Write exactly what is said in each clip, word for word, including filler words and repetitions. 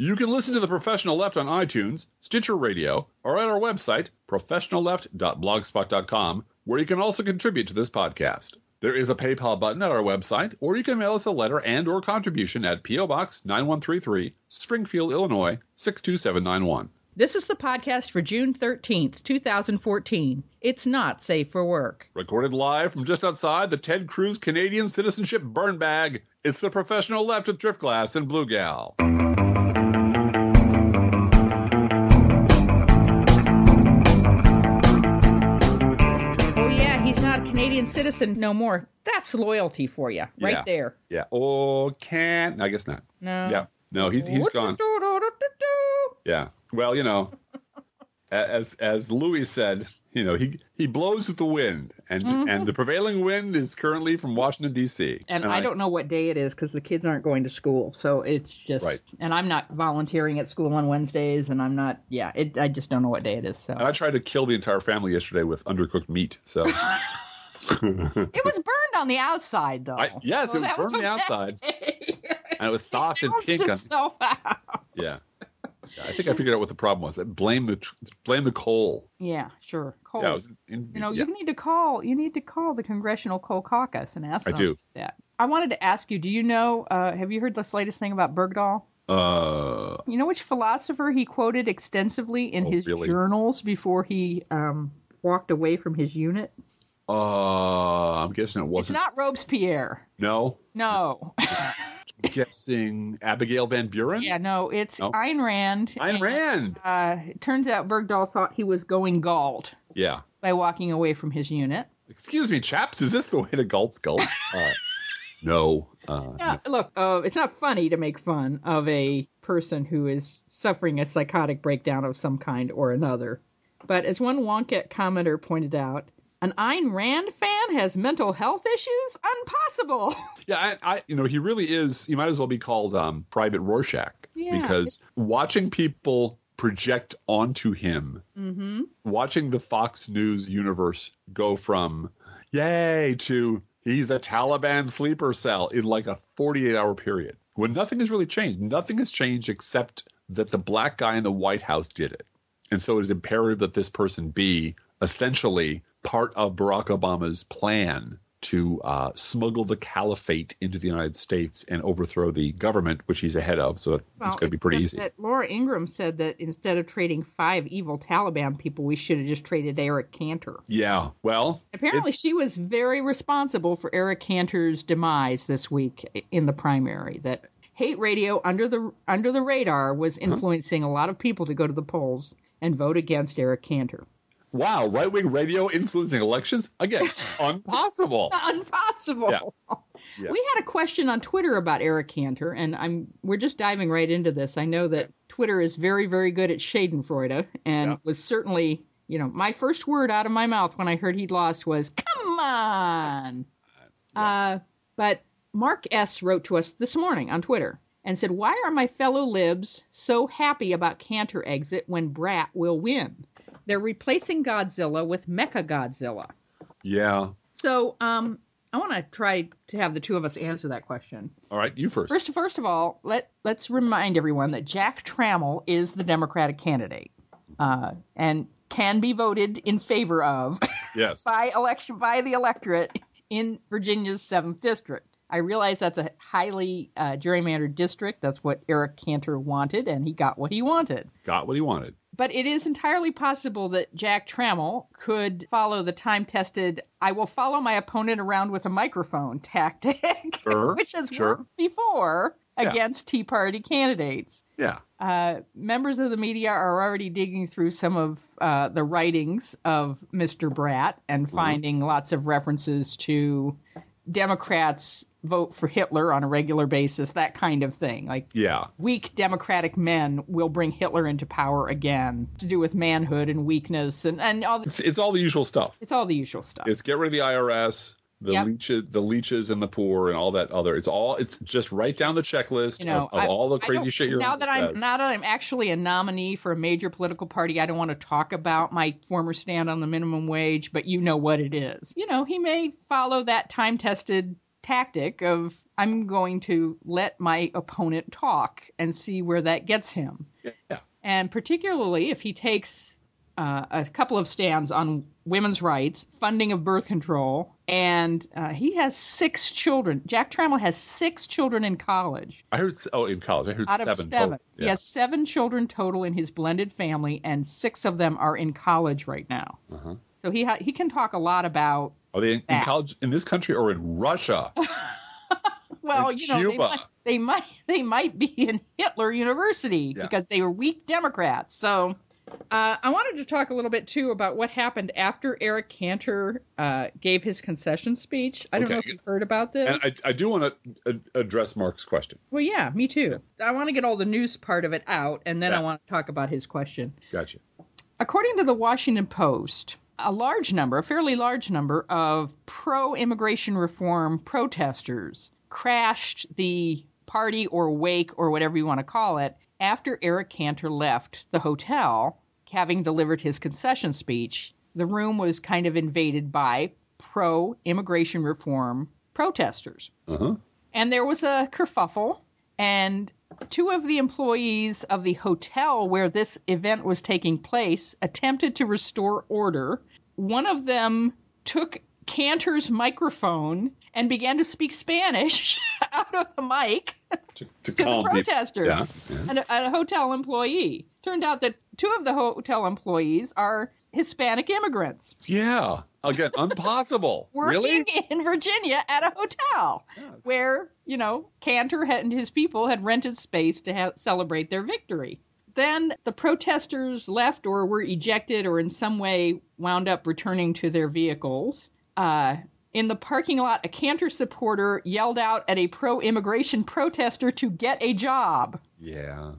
You can listen to The Professional Left on iTunes, Stitcher Radio, or at our website, professional left dot blogspot dot com, where you can also contribute to this podcast. There is a PayPal button at our website, or you can mail us a letter and or contribution at P O. Box nine one three three, Springfield, Illinois, six two seven nine one. This is the podcast for June thirteenth, two thousand fourteen. It's not safe for work. Recorded live from just outside the Ted Cruz Canadian Citizenship Burn Bag. It's The Professional Left with Driftglass and Blue Gal. Canadian citizen no more. That's loyalty for you, right yeah. there. Yeah. Oh, can't. I guess not. No. Yeah. No, he's he's gone. Yeah. Well, you know, as as Louis said, you know, he he blows with the wind, and mm-hmm. and the prevailing wind is currently from Washington D C And, and I, I don't know what day it is because the kids aren't going to school, so it's just. Right. And I'm not volunteering at school on Wednesdays, and I'm not. Yeah. It. I just don't know what day it is. So. And I tried to kill the entire family yesterday with undercooked meat. So. It was burned on the outside, though. I, yes, well, it was burned on the outside. And it was soft and pink. On, so yeah. I think I figured out what the problem was. Blame the blame the coal. Yeah, sure. Coal. Yeah, it was in, you know, yeah. you need to call. You need to call the Congressional Coal Caucus and ask them I do. that. I wanted to ask you. Do you know? Uh, have you heard this latest thing about Bergdahl? Uh. You know which philosopher he quoted extensively in oh, his really? journals before he um, walked away from his unit? Uh, I'm guessing it wasn't. It's not Robespierre. No. No. I'm guessing Abigail Van Buren? Yeah, no, it's no. Ayn Rand. Ayn and, Rand. Uh, it turns out Bergdahl thought he was going Galt. Yeah. By walking away from his unit. Excuse me, chaps, is this the way to Galt's Galt? Uh, no. Uh, yeah, no. Look, uh, it's not funny to make fun of a person who is suffering a psychotic breakdown of some kind or another. But as one Wonkette commenter pointed out, an Ayn Rand fan has mental health issues? Impossible. Yeah, I, I, you know, he really is. He might as well be called um, Private Rorschach yeah. because watching people project onto him, mm-hmm. watching the Fox News universe go from yay to he's a Taliban sleeper cell in like a forty-eight hour period when nothing has really changed. Nothing has changed except that the black guy in the White House did it. And so it is imperative that this person be essentially part of Barack Obama's plan to uh, smuggle the caliphate into the United States and overthrow the government, which he's ahead of. So well, it's going to be pretty easy. That Laura Ingraham said that instead of trading five evil Taliban people, we should have just traded Eric Cantor. Yeah, well. Apparently she was very responsible for Eric Cantor's demise this week in the primary. That hate radio under the under the radar was influencing huh? a lot of people to go to the polls and vote against Eric Cantor. Wow, right-wing radio influencing elections? Again, impossible. Impossible. Yeah. Yeah. We had a question on Twitter about Eric Cantor, and I'm we're just diving right into this. I know that Twitter is very, very good at Schadenfreude, and yeah. was certainly, you know, my first word out of my mouth when I heard he'd lost was, come on! Yeah. Uh, but Mark S. wrote to us this morning on Twitter and said, why are my fellow libs so happy about Cantor exit when Brat will win? They're replacing Godzilla with Mecha Godzilla. Yeah. So um, I want to try to have the two of us answer that question. All right, you first. First, first of all, let, let's remind everyone that Jack Trammell is the Democratic candidate uh, and can be voted in favor of yes. by election by the electorate in Virginia's seventh District. I realize that's a highly uh, gerrymandered district. That's what Eric Cantor wanted, and he got what he wanted. Got what he wanted. But it is entirely possible that Jack Trammell could follow the time-tested, I will follow my opponent around with a microphone tactic, sure, which has sure. worked before yeah. against Tea Party candidates. Yeah. Uh, members of the media are already digging through some of uh, the writings of Mister Brat and mm-hmm. finding lots of references to Democrats vote for Hitler on a regular basis, that kind of thing. Like, yeah. weak Democratic men will bring Hitler into power again, to do with manhood and weakness and, and all the, it's, it's all the usual stuff. It's all the usual stuff. It's get rid of the I R S, the yep. leeches, the leeches and the poor and all that other. It's all. It's just right down the checklist you know, of, of I, all the crazy shit you're. Now that says. I'm now that I'm actually a nominee for a major political party, I don't want to talk about my former stand on the minimum wage, but you know what it is. You know, he may follow that time-tested tactic of I'm going to let my opponent talk and see where that gets him. Yeah. And particularly if he takes uh, a couple of stands on women's rights, funding of birth control, and uh, he has six children. Jack Trammell has six children in college. I heard, oh, in college. I heard Out seven. of seven. Total. Yeah. He has seven children total in his blended family, and six of them are in college right now. Uh-huh. So he ha- he can talk a lot about. Are they in, in that. college in this country or in Russia? Well, in you know, they Cuba. might, they might they might be in Hitler University Yeah. because they were weak Democrats. So uh, I wanted to talk a little bit too about what happened after Eric Cantor uh, gave his concession speech. I don't Okay. know if you've heard about this. And I, I do want to uh, address Mark's question. Well, yeah, me too. I want to get all the news part of it out, and then Yeah. I want to talk about his question. Gotcha. According to the Washington Post, a large number, a fairly large number of pro-immigration reform protesters crashed the party or wake or whatever you want to call it after Eric Cantor left the hotel, having delivered his concession speech. The room was kind of invaded by pro-immigration reform protesters. Uh-huh. And there was a kerfuffle, and two of the employees of the hotel where this event was taking place attempted to restore order. One of them took Cantor's microphone and began to speak Spanish out of the mic To, to to calm the people. protesters. Yeah. yeah. And a, a hotel employee. Turned out that two of the hotel employees are Hispanic immigrants Yeah. Again, impossible. working Really? in Virginia at a hotel Yeah. where, you know, Cantor had- and his people had rented space to ha- celebrate their victory. Then the protesters left or were ejected or in some way wound up returning to their vehicles. Uh, in the parking lot, a Cantor supporter yelled out at a pro-immigration protester to get a job. Yeah.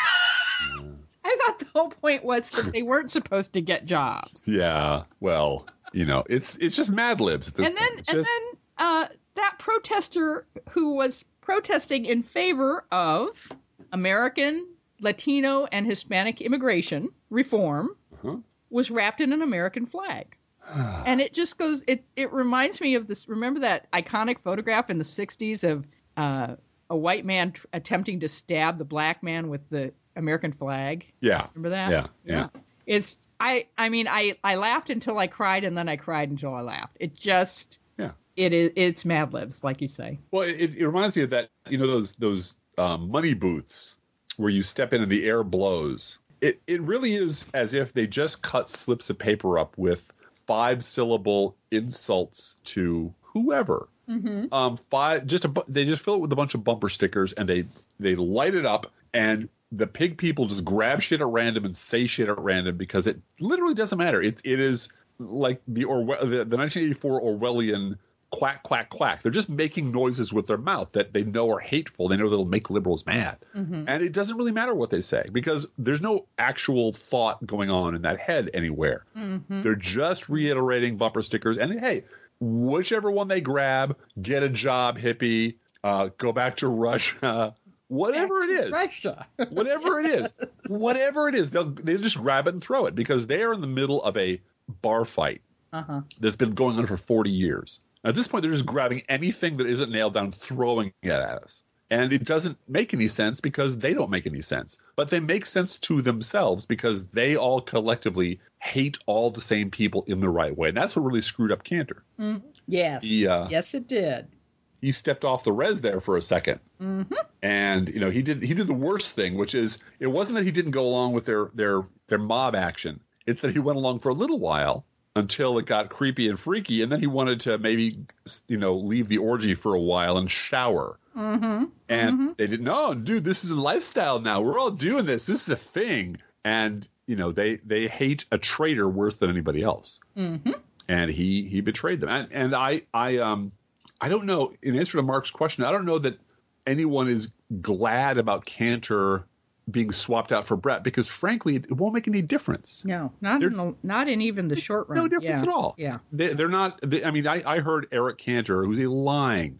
I thought the whole point was that they weren't supposed to get jobs. Yeah. Well, you know, it's it's just Mad Libs at this And then, point. It's and just, then uh, that protester who was protesting in favor of American, Latino, and Hispanic immigration reform uh-huh. was wrapped in an American flag. And it just goes, it, it reminds me of this, remember that iconic photograph in the sixties of uh, a white man tr- attempting to stab the black man with the American flag? Yeah. Remember that? Yeah. Yeah. It's, I, I mean, I, I laughed until I cried, and then I cried until I laughed. It just, Yeah. it is, it's Mad Libs, like you say. Well, it, it reminds me of that, you know, those those um, money booths where you step in and the air blows. It it really is as if they just cut slips of paper up with five syllable insults to whoever. Mm-hmm. Um, five just a bu- they just fill it with a bunch of bumper stickers and they they light it up, and the pig people just grab shit at random and say shit at random because it literally doesn't matter. It it is like the Orwell, the, the nineteen eighty-four Orwellian quack, quack, quack. They're just making noises with their mouth that they know are hateful. They know that'll make liberals mad. Mm-hmm. And it doesn't really matter what they say because there's no actual thought going on in that head anywhere. Mm-hmm. They're just reiterating bumper stickers. And hey, whichever one they grab, get a job, hippie, uh, go back to Russia, whatever it is. Russia. Whatever it is, whatever it is, they'll they just grab it and throw it because they are in the middle of a bar fight Uh-huh. that's been going on for forty years. At this point, they're just grabbing anything that isn't nailed down, throwing it at us. And it doesn't make any sense because they don't make any sense. But they make sense to themselves because they all collectively hate all the same people in the right way. And that's what really screwed up Cantor. Mm. Yes. He, uh, yes, it did. He stepped off the res there for a second. Mm-hmm. And, you know, he did he did the worst thing, which is it wasn't that he didn't go along with their their their mob action. It's that he went along for a little while until it got creepy and freaky. And then he wanted to maybe, you know, leave the orgy for a while and shower. Mm-hmm. And mm-hmm. they didn't know, dude, this is a lifestyle now. We're all doing this. This is a thing. And, you know, they they hate a traitor worse than anybody else. Mm-hmm. And he he betrayed them. And, and I I um I don't know, in answer to Mark's question, I don't know that anyone is glad about Cantor being swapped out for Brett because, frankly, it won't make any difference. No, not in the, not in even the short run. No difference yeah. at all. Yeah. They, they're not. They, I mean, I, I heard Eric Cantor, who's a lying,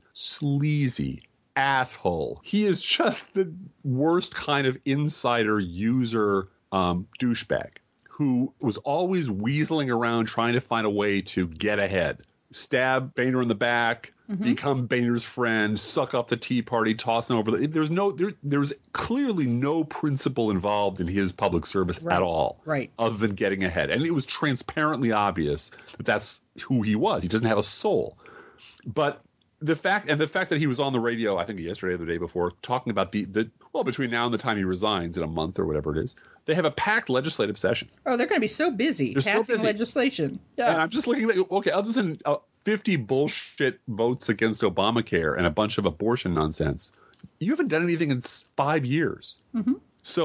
sleazy asshole. He is just the worst kind of insider user um, douchebag who was always weaseling around trying to find a way to get ahead. stab Boehner in the back, Mm-hmm. become Boehner's friend, suck up the Tea Party, toss him over the. There's no, there, there's clearly no principle involved in his public service Right. at all, Right. other than getting ahead. And it was transparently obvious that that's who he was. He doesn't have a soul. But the fact, and the fact that he was on the radio, I think yesterday or the day before, talking about the, the well, between now and the time he resigns in a month or whatever it is, they have a packed legislative session. Oh, they're going to be so busy They're so passing busy. legislation. Yeah. And I'm just looking at, okay, other than uh, fifty bullshit votes against Obamacare and a bunch of abortion nonsense, you haven't done anything in s- five years. Mm-hmm.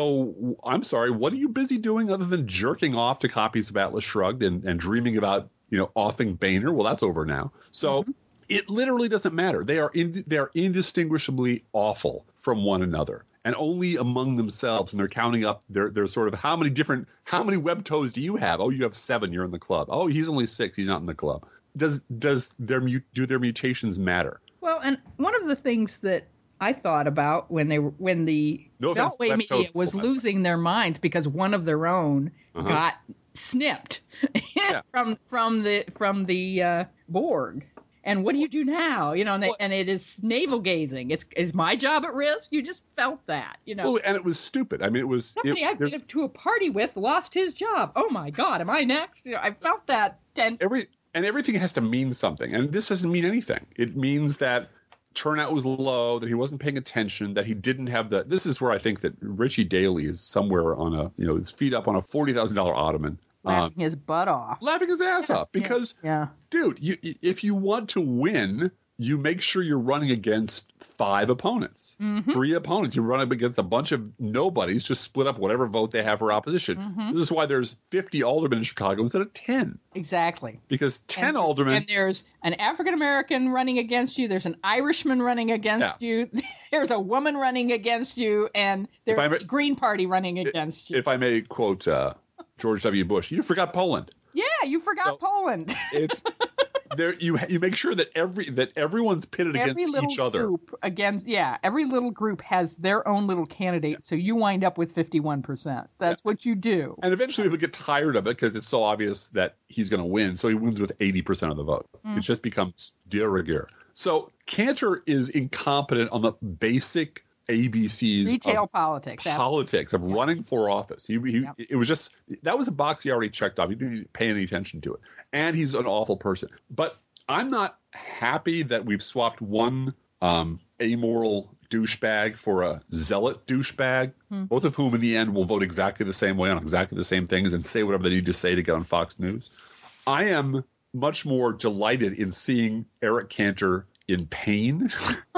So I'm sorry, what are you busy doing other than jerking off to copies of Atlas Shrugged and, and dreaming about, you know, offing Boehner? Well, that's over now. So Mm-hmm. it literally doesn't matter. They are in, they are indistinguishably awful from one another. And only among themselves, and they're counting up their their sort of how many different how many web toes do you have? Oh, you have seven. You're in the club. Oh, he's only six. He's not in the club. Does does their mu- do their mutations matter? Well, and one of the things that I thought about when they were when the No offense, Beltway web media toes, was by the way. losing their minds because one of their own Uh-huh. got snipped from from the from the uh, Borg. And what do you do now? You know, and, they, Well- and it is navel gazing. It's is my job at risk? You just felt that, you know. Well, and it was stupid. I mean, it was. Somebody it, I've there's- been to a party with lost his job. Oh my God, am I next? You know, I felt that ten. every and everything has to mean something, and this doesn't mean anything. It means that turnout was low, that he wasn't paying attention, that he didn't have the. This is where I think that Richie Daley is somewhere on a, you know, his feet up on a forty thousand dollar ottoman, um, Laughing his butt off. laughing his ass off because, Yeah. dude, you, if you want to win, you make sure you're running against five opponents, Mm-hmm. three opponents. You run up against a bunch of nobodies, just split up whatever vote they have for opposition. Mm-hmm. This is why there's fifty aldermen in Chicago instead of ten, Exactly. because ten and, aldermen. And there's an African American running against you. There's an Irishman running against you. There's a woman running against you, and there's If I'm- a Green Party running against you. If I may quote uh, George W. Bush, you forgot Poland. Yeah, you forgot So- Poland. It's there. You you make sure that every that everyone's pitted Every against little each other. group against yeah, every little group has their own little candidate, so you wind up with fifty-one percent. That's what you do. And eventually people get tired of it because it's so obvious that he's going to win. So he wins with eighty percent of the vote. Mm. It just becomes de rigueur. So Cantor is incompetent on the basic A B Cs Retail of politics. That's- politics of running for office. He, he Yep. It was just that was a box he already checked off. He didn't pay any attention to it. And he's an awful person. But I'm not happy that we've swapped one um, amoral douchebag for a zealot douchebag, Hmm. both of whom in the end will vote exactly the same way on exactly the same things and say whatever they need to say to get on Fox News. I am much more delighted in seeing Eric Cantor in pain.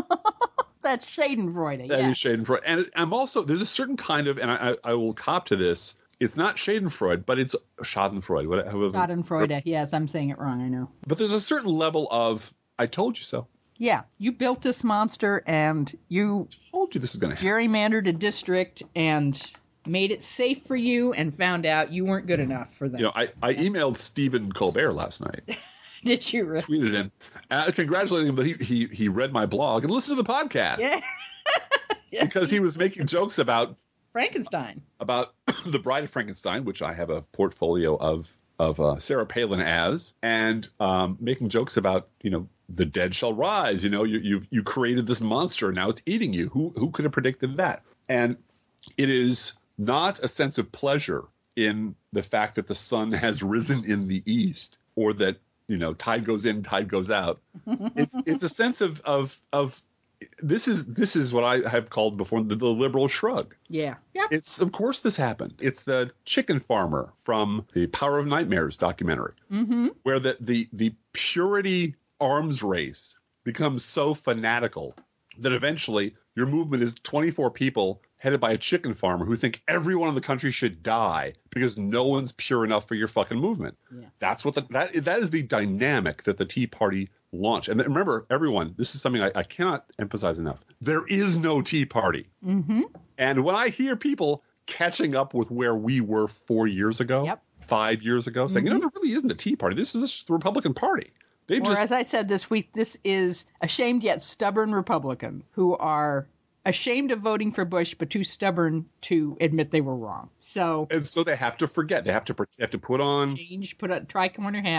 That's Schadenfreude. That yeah. is Schadenfreude. And I'm also, there's a certain kind of, and I, I will cop to this, it's not Schadenfreude, but it's Schadenfreude. What- however- Schadenfreude. Yes, I'm saying it wrong. I know. But there's a certain level of, I told you so. Yeah, you built this monster and you Told you this is going to happen. gerrymandered a district and made it safe for you and found out you weren't good enough for them. You know, I, I emailed Stephen Colbert last night, Did you really? tweeted him, uh, congratulating him that he, he, he read my blog and listened to the podcast. Yeah. Yes. Because he was making jokes about Frankenstein. about The Bride of Frankenstein, which I have a portfolio of of uh, Sarah Palin as, and um, making jokes about, you know, the dead shall rise. You know, you you you created this monster, and now it's eating you. Who who could have predicted that? And it is not a sense of pleasure in the fact that the sun has risen in the east, or that, you know, tide goes in, tide goes out. It's it's a sense of of of this is this is what I have called before the, the liberal shrug. Yeah. Yep. It's of course this happened. It's the chicken farmer from the Power of Nightmares documentary, Mm-hmm. where the the the purity arms race becomes so fanatical that eventually your movement is twenty-four people headed by a chicken farmer who think everyone in the country should die because no one's pure enough for your fucking movement. Yeah. That's what the, that that is the dynamic that the Tea Party launched. And remember, everyone, this is something I, I cannot emphasize enough. There is no Tea Party. Mm-hmm. And when I hear people catching up with where we were four years ago, Yep. five years ago, saying, you know, there really isn't a Tea Party. This is just the Republican Party. They've Or just as I said this week, this is ashamed yet stubborn Republican who are ashamed of voting for Bush, but too stubborn to admit they were wrong. So and so they have to forget. They have to they have to put on change, put on tri-corner hats,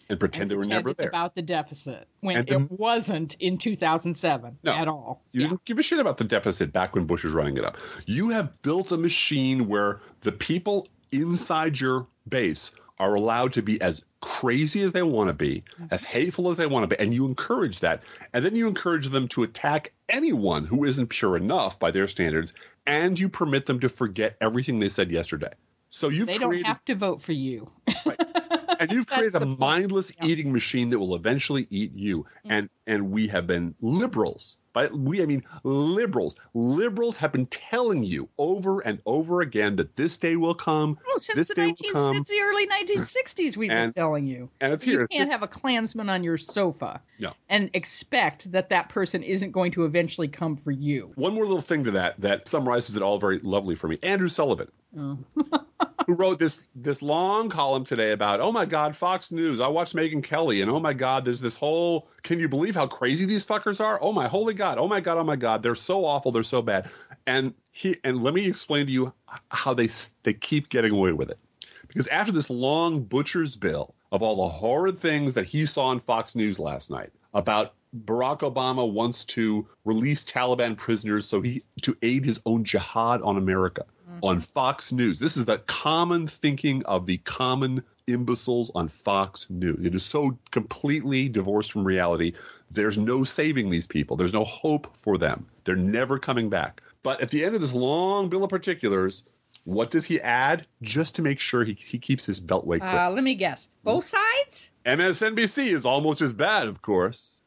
and pretend and they were pretend never it's there. about the deficit when And it the- wasn't in two thousand seven No, at all. You Yeah. didn't give a shit about the deficit back when Bush was running it up. You have built a machine where the people inside your base are allowed to be as crazy as they want to be, as hateful as they want to be, and you encourage that. And then you encourage them to attack anyone who isn't pure enough by their standards, and you permit them to forget everything they said yesterday. So you've They created, don't have to vote for you. Right. And you've That's created a the point. mindless Yeah. eating machine that will eventually eat you. And and we have been liberals. By we, I mean liberals. Liberals have been telling you over and over again that this day will come. Oh, since this the day will nineteen come, since the early nineteen sixties, we've And- been telling you. and it's You here. can't have a Klansman on your sofa No. and expect that that person isn't going to eventually come for you. One more little thing to that that summarizes it all very lovely for me. Andrew Sullivan, Oh. who wrote this this long column today about, oh my God, Fox News. I watched Megyn Kelly, and oh my God, there's this whole, can you believe how crazy these fuckers are? Oh my holy God, oh my God, oh my God, they're so awful, they're so bad. And he and let me explain to you how they they keep getting away with it. Because after this long butcher's bill of all the horrid things that he saw on Fox News last night about Barack Obama wants to release Taliban prisoners so he to aid his own jihad on America on Fox News. This is the common thinking of the common imbeciles on Fox News. It is so completely divorced from reality. There's no saving these people. There's no hope for them. They're never coming back. But at the end of this long bill of particulars, what does he add just to make sure he, he keeps his beltway clipped? Uh, let me guess. Both sides? M S N B C is almost as bad, of course,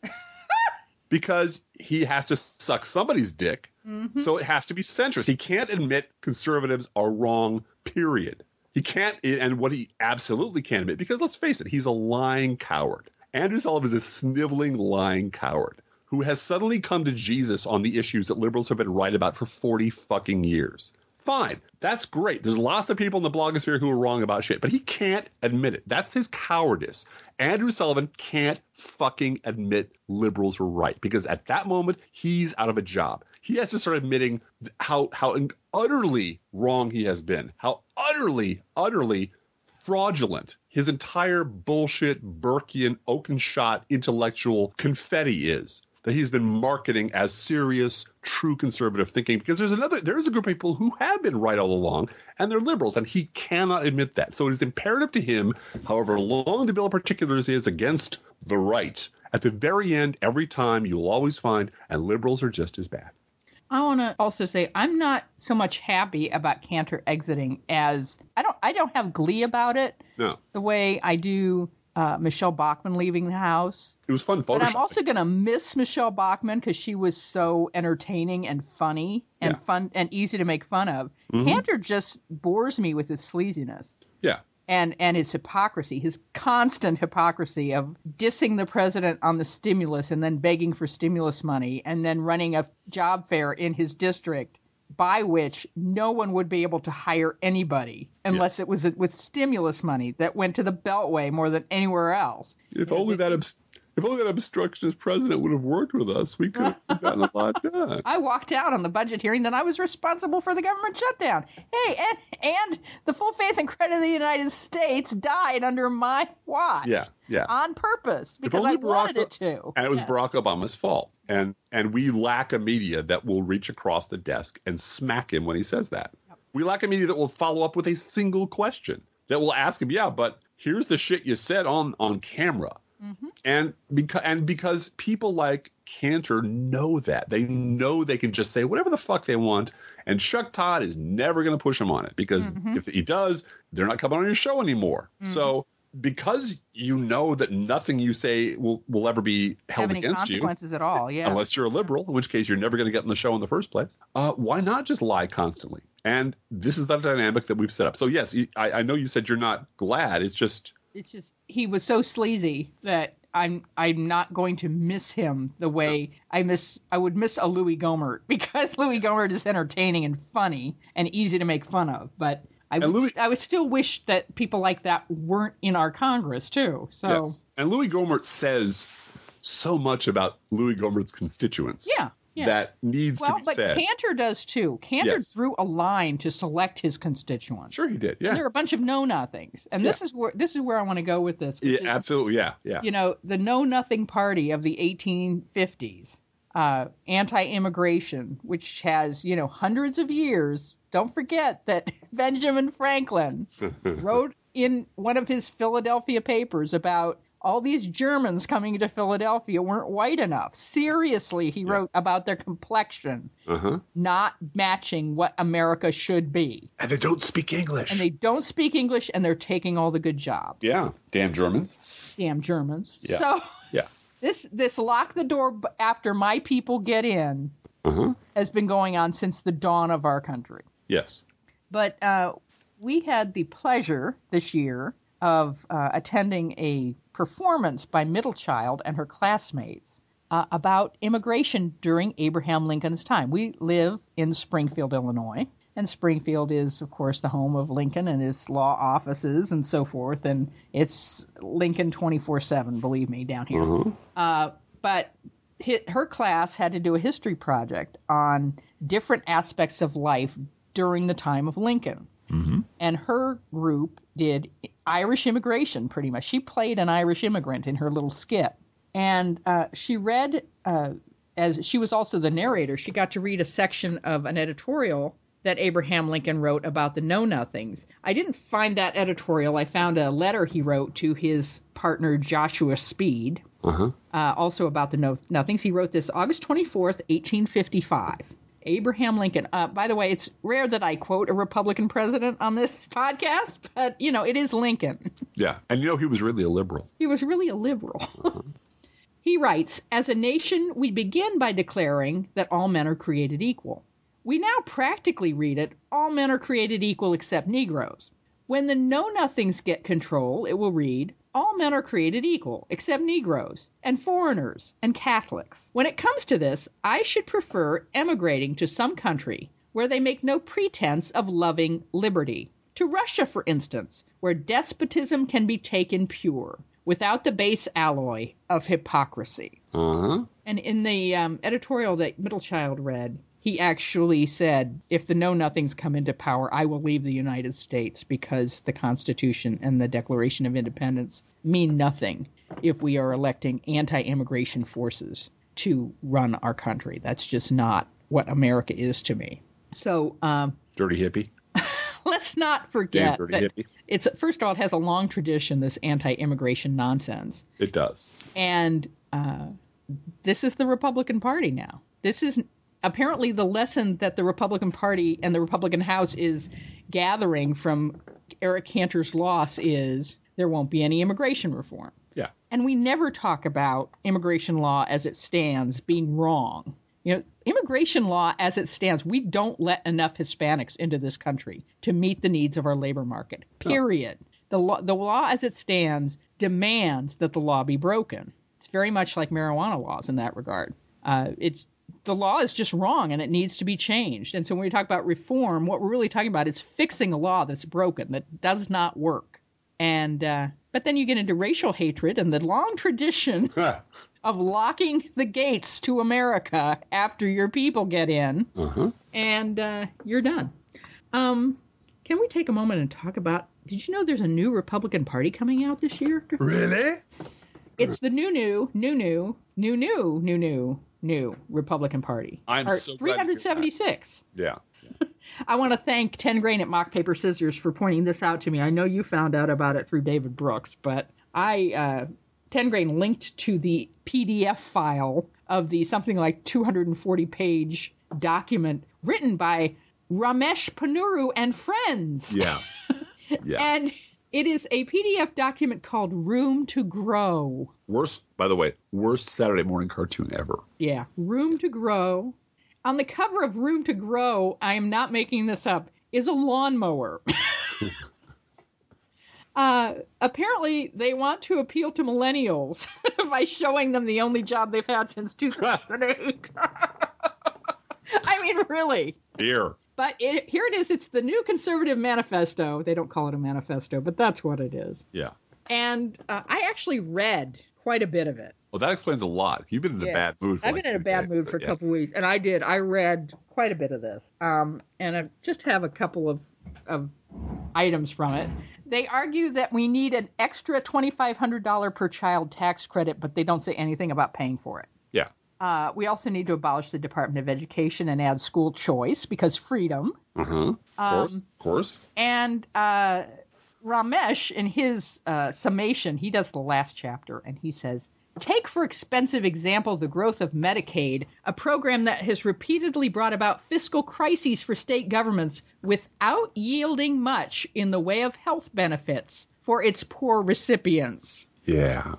because he has to suck somebody's dick. Mm-hmm. So it has to be centrist. He can't admit conservatives are wrong, period. He can't, and what he absolutely can't admit, because let's face it, he's a lying coward. Andrew Sullivan is a sniveling, lying coward who has suddenly come to Jesus on the issues that liberals have been right about for forty fucking years. Fine. That's great. There's lots of people in the blogosphere who are wrong about shit, but he can't admit it. That's his cowardice. Andrew Sullivan can't fucking admit liberals were right, because at that moment, he's out of a job. He has to start admitting how, how utterly wrong he has been, how utterly, utterly fraudulent his entire bullshit Burkean Oakenshot intellectual confetti is, that he's been marketing as serious, true conservative thinking, because there's another, there's a group of people who have been right all along, and they're liberals, and he cannot admit that. So it is imperative to him, however long the bill of particulars is against the right, at the very end, every time, you will always find, and liberals are just as bad. I want to also say I'm not so much happy about Cantor exiting as I don't I don't have glee about it No. the way I do uh, Michelle Bachmann leaving the house. It was fun But I'm photoshopping. also going to miss Michelle Bachmann because she was so entertaining and funny and Yeah. fun and easy to make fun of. Mhm. Cantor just bores me with his sleaziness. Yeah. And, and his hypocrisy, his constant hypocrisy of dissing the president on the stimulus and then begging for stimulus money and then running a job fair in his district by which no one would be able to hire anybody unless it was with stimulus money that went to the Beltway more than anywhere else. If only that obst- if only that obstructionist president would have worked with us, we could have gotten a lot done. I walked out on the budget hearing that I was responsible for the government shutdown. Hey, and, and the full faith and credit of the United States died under my watch. Yeah, yeah. On purpose, because only I wanted Barack- it to. And it was Yes. Barack Obama's fault. And and we lack a media that will reach across the desk and smack him when he says that. We lack a media that will follow up with a single question, that will ask him, yeah, but here's the shit you said on, on camera. Mm-hmm. And because and because people like Cantor know that. They know they can just say whatever the fuck they want, and Chuck Todd is never going to push them on it, because Mm-hmm. if he does, they're not coming on your show anymore. Mm-hmm. So because you know that nothing you say will, will ever be held Have any against you, consequences at all? Yeah. unless you're a liberal, in which case you're never going to get on the show in the first place, uh, why not just lie constantly? And this is the dynamic that we've set up. So yes, you- I, I know you said you're not glad. It's just It's just he was so sleazy that I'm I'm not going to miss him the way I miss I would miss a Louis Gohmert, because Louis Gohmert is entertaining and funny and easy to make fun of. But I would, Louis- I would still wish that people like that weren't in our Congress too. So yes. And Louis Gohmert says so much about Louis Gohmert's constituents. yeah, Yeah. that needs well, to be but said. Cantor does too. Cantor Yes. drew a line to select his constituents. Sure, he did. Yeah. And there are a bunch of know-nothings, and this Yeah. is where this is where I want to go with this. Yeah, which is, absolutely. Yeah. Yeah. You know, the know-nothing party of the eighteen fifties, uh, anti-immigration, which has you know hundreds of years. Don't forget that Benjamin Franklin wrote in one of his Philadelphia papers about all these Germans coming to Philadelphia weren't white enough. Seriously, he yeah. wrote about their complexion uh-huh. not matching what America should be. And they don't speak English. And they don't speak English, and they're taking all the good jobs. Yeah, damn Germans. Damn Germans. Yeah. So yeah. this this lock the door after my people get in uh-huh. has been going on since the dawn of our country. Yes. But uh, we had the pleasure this year of uh, attending a performance by Middlechild and her classmates uh, about immigration during Abraham Lincoln's time. We live in Springfield, Illinois, and Springfield is, of course, the home of Lincoln and his law offices and so forth, and it's Lincoln twenty-four seven, believe me, down here. Uh-huh. Uh, but hi- her class had to do a history project on different aspects of life during the time of Lincoln. Mm-hmm. And her group did Irish immigration, pretty much. She played an Irish immigrant in her little skit. And uh, she read, uh, as she was also the narrator, she got to read a section of an editorial that Abraham Lincoln wrote about the know-nothings. I didn't find that editorial. I found a letter he wrote to his partner, Joshua Speed, uh-huh. uh, also about the know-nothings. He wrote this August twenty-fourth, eighteen fifty-five. Abraham Lincoln. Uh, by the way, it's rare that I quote a Republican president on this podcast, but, you know, it is Lincoln. Yeah. And, you know, he was really a liberal. He was really a liberal. Uh-huh. He writes, as a nation, we begin by declaring that all men are created equal. We now practically read it, all men are created equal except Negroes. When the know-nothings get control, it will read, all men are created equal, except Negroes, and foreigners, and Catholics. When it comes to this, I should prefer emigrating to some country where they make no pretense of loving liberty. To Russia, for instance, where despotism can be taken pure, without the base alloy of hypocrisy. Uh-huh. And in the um, editorial that Middlechild read, he actually said, if the know-nothings come into power, I will leave the United States because the Constitution and the Declaration of Independence mean nothing if we are electing anti-immigration forces to run our country. That's just not what America is to me. So, um, dirty hippie. Let's not forget dirty that hippie. It's, first of all, it has a long tradition, this anti-immigration nonsense. It does. And uh, this is the Republican Party now. This is apparently the lesson that the Republican Party and the Republican House is gathering from Eric Cantor's loss is there won't be any immigration reform. Yeah. And we never talk about immigration law as it stands being wrong. You know, immigration law as it stands, we don't let enough Hispanics into this country to meet the needs of our labor market, period. No. The law, the law as it stands demands that the law be broken. It's very much like marijuana laws in that regard. Uh, it's the law is just wrong and it needs to be changed. And so when we talk about reform, what we're really talking about is fixing a law that's broken, that does not work. And uh, but then you get into racial hatred and the long tradition of locking the gates to America after your people get in, uh-huh. and uh, you're done. Um, can we take a moment and talk about, did you know there's a new Republican Party coming out this year? Really? It's the new, new, new, new, new, new, new, new, new Republican Party. I'm or so glad three hundred seventy-six. Yeah. yeah. I want to thank ten grain at Mock Paper Scissors for pointing this out to me. I know you found out about it through David Brooks, but I, uh, ten grain linked to the P D F file of the something like two hundred forty page document written by Ramesh Ponnuru and friends. Yeah. Yeah. And it is a P D F document called Room to Grow. Worst, by the way, worst Saturday morning cartoon ever. Yeah. Room to Grow. On the cover of Room to Grow, I am not making this up, is a lawnmower. uh, apparently, they want to appeal to millennials by showing them the only job they've had since two thousand eight. I mean, really. Here. But it, here it is. It's the new conservative manifesto. They don't call it a manifesto, but that's what it is. Yeah. And uh, I actually read quite a bit of it. Well, that explains a lot. You've been in Yeah. a bad mood for I've like been in a two bad days, mood but for a yeah. couple of weeks, and I did. I read quite a bit of this, um, and I just have a couple of, of items from it. They argue that we need an extra twenty-five hundred dollars per child tax credit, but they don't say anything about paying for it. Yeah. Uh, we also need to abolish the Department of Education and add school choice because freedom. Uh-huh. Of Um, course. Of course. And uh, Ramesh, in his uh, summation, he does the last chapter, and he says, take for expensive example the growth of Medicaid, a program that has repeatedly brought about fiscal crises for state governments without yielding much in the way of health benefits for its poor recipients. Yeah.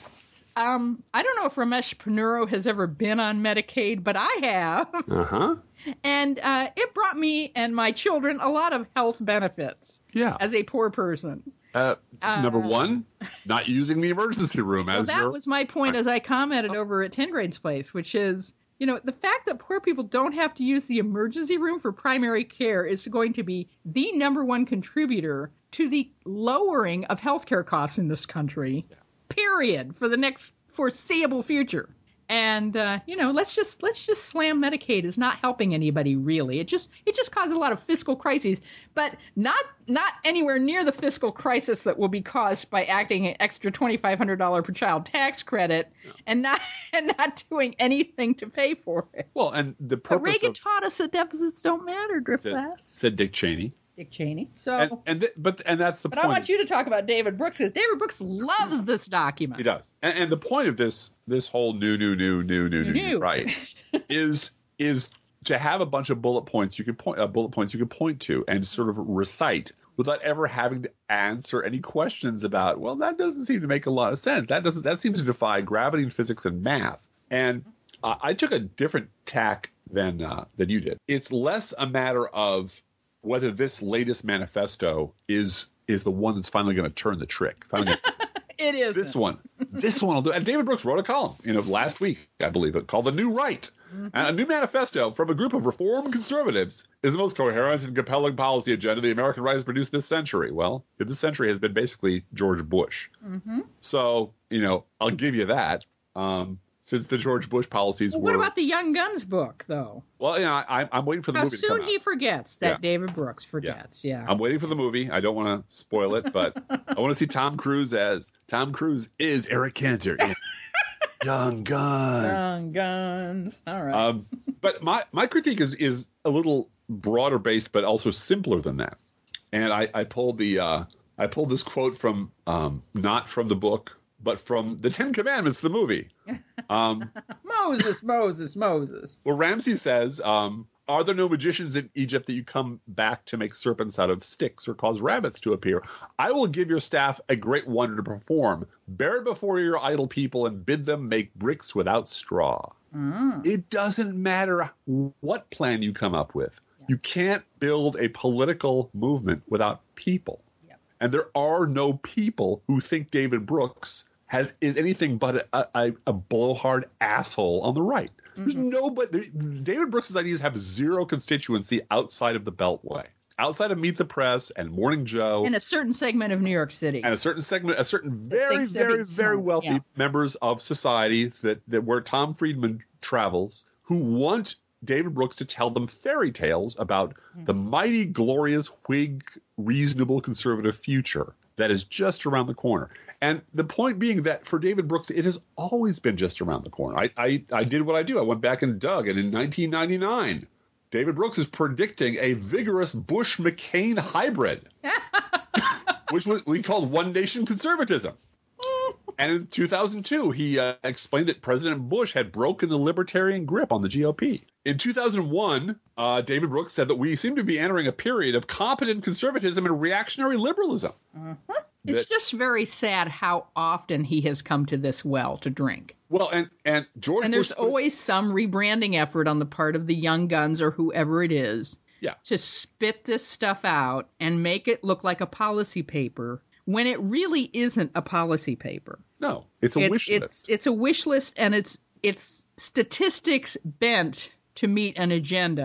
Um, I don't know if Ramesh Ponnuru has ever been on Medicaid, but I have. Uh-huh. And uh, it brought me and my children a lot of health benefits Yeah. as a poor person. Uh, Uh, number one, not using the emergency room Well, as that your... was my point as I commented over at ten Grades Place, which is, you know, the fact that poor people don't have to use the emergency room for primary care is going to be the number one contributor to the lowering of healthcare costs in this country, period, for the next foreseeable future. And uh, you know, let's just let's just slam Medicaid as not helping anybody really. It just it just caused a lot of fiscal crises, but not not anywhere near the fiscal crisis that will be caused by acting an extra twenty-five hundred dollars per child tax credit and not and not doing anything to pay for it. Well, and the But purpose Reagan of... taught us that deficits don't matter, said, Driftglass. said Dick Cheney. Dick Cheney. So, And, and th- but and that's the but point. I want you to talk about David Brooks because David Brooks loves this document. He does. And, and the point of this this whole new, new, new, new, new, new, New. new right is is to have a bunch of bullet points you could point uh, bullet points you could point to and sort of recite without ever having to answer any questions about, well, that doesn't seem to make a lot of sense. That doesn't that seems to defy gravity and physics and math. And uh, I took a different tack than uh, than you did. It's less a matter of whether this latest manifesto is is the one that's finally going to turn the trick. Finally, It is this one, this one will do. And David Brooks wrote a column, you know, last week, I believe, it called "The New Right." Mm-hmm. And a new manifesto from a group of reform conservatives is the most coherent and compelling policy agenda the American right has produced this century. Well, this century has been basically George Bush. Mm-hmm. So, you know, I'll give you that. Um, since the George Bush policies Well, were... what about the Young Guns book, though? Well, you know, I, I'm waiting for the How movie to come soon out. he forgets that Yeah. David Brooks forgets. Yeah. I'm waiting for the movie. I don't want to spoil it, but I want to see Tom Cruise as Tom Cruise is Eric Cantor. in Young Guns. Young Guns. All right. Um, but my, my critique is is a little broader based, but also simpler than that. And I, I pulled the uh, I pulled this quote from um, not from the book, but from the Ten Commandments, the movie. Um, Moses, Moses, Moses. Well, Ramsey says, um, are there no magicians in Egypt that you come back to make serpents out of sticks or cause rabbits to appear? I will give your staff a great wonder to perform. Bear it before your idle people and bid them make bricks without straw. Mm. It doesn't matter what plan you come up with. Yeah. You can't build a political movement without people. Yep. And there are no people who think David Brooks has is anything but a, a, a blowhard asshole on the right. There's Mm-hmm. nobody. David Brooks' ideas have zero constituency outside of the Beltway, outside of Meet the Press and Morning Joe, In a certain segment of New York City. and a certain segment, a certain very, thinks they're very, being very smart, wealthy yeah. members of society that, that where Tom Friedman travels, who want David Brooks to tell them fairy tales about mm-hmm. the mighty, glorious, Whig, reasonable, conservative future that is just around the corner. And the point being that for David Brooks, it has always been just around the corner. I, I, I did what I do. I went back and dug, and in nineteen ninety-nine, David Brooks is predicting a vigorous Bush-McCain hybrid, which we called one nation conservatism. And in two thousand two, he uh, explained that President Bush had broken the libertarian grip on the G O P. In two thousand one, uh, David Brooks said that we seem to be entering a period of competent conservatism and reactionary liberalism. Mm-hmm. It's that, just very sad how often he has come to this well to drink. Well, and, and George And there's Bush, always some rebranding effort on the part of the Young Guns or whoever it is yeah. to spit this stuff out and make it look like a policy paper when it really isn't a policy paper. No, it's a it's, wish it's, list. It's a wish list, and it's it's statistics bent to meet an agenda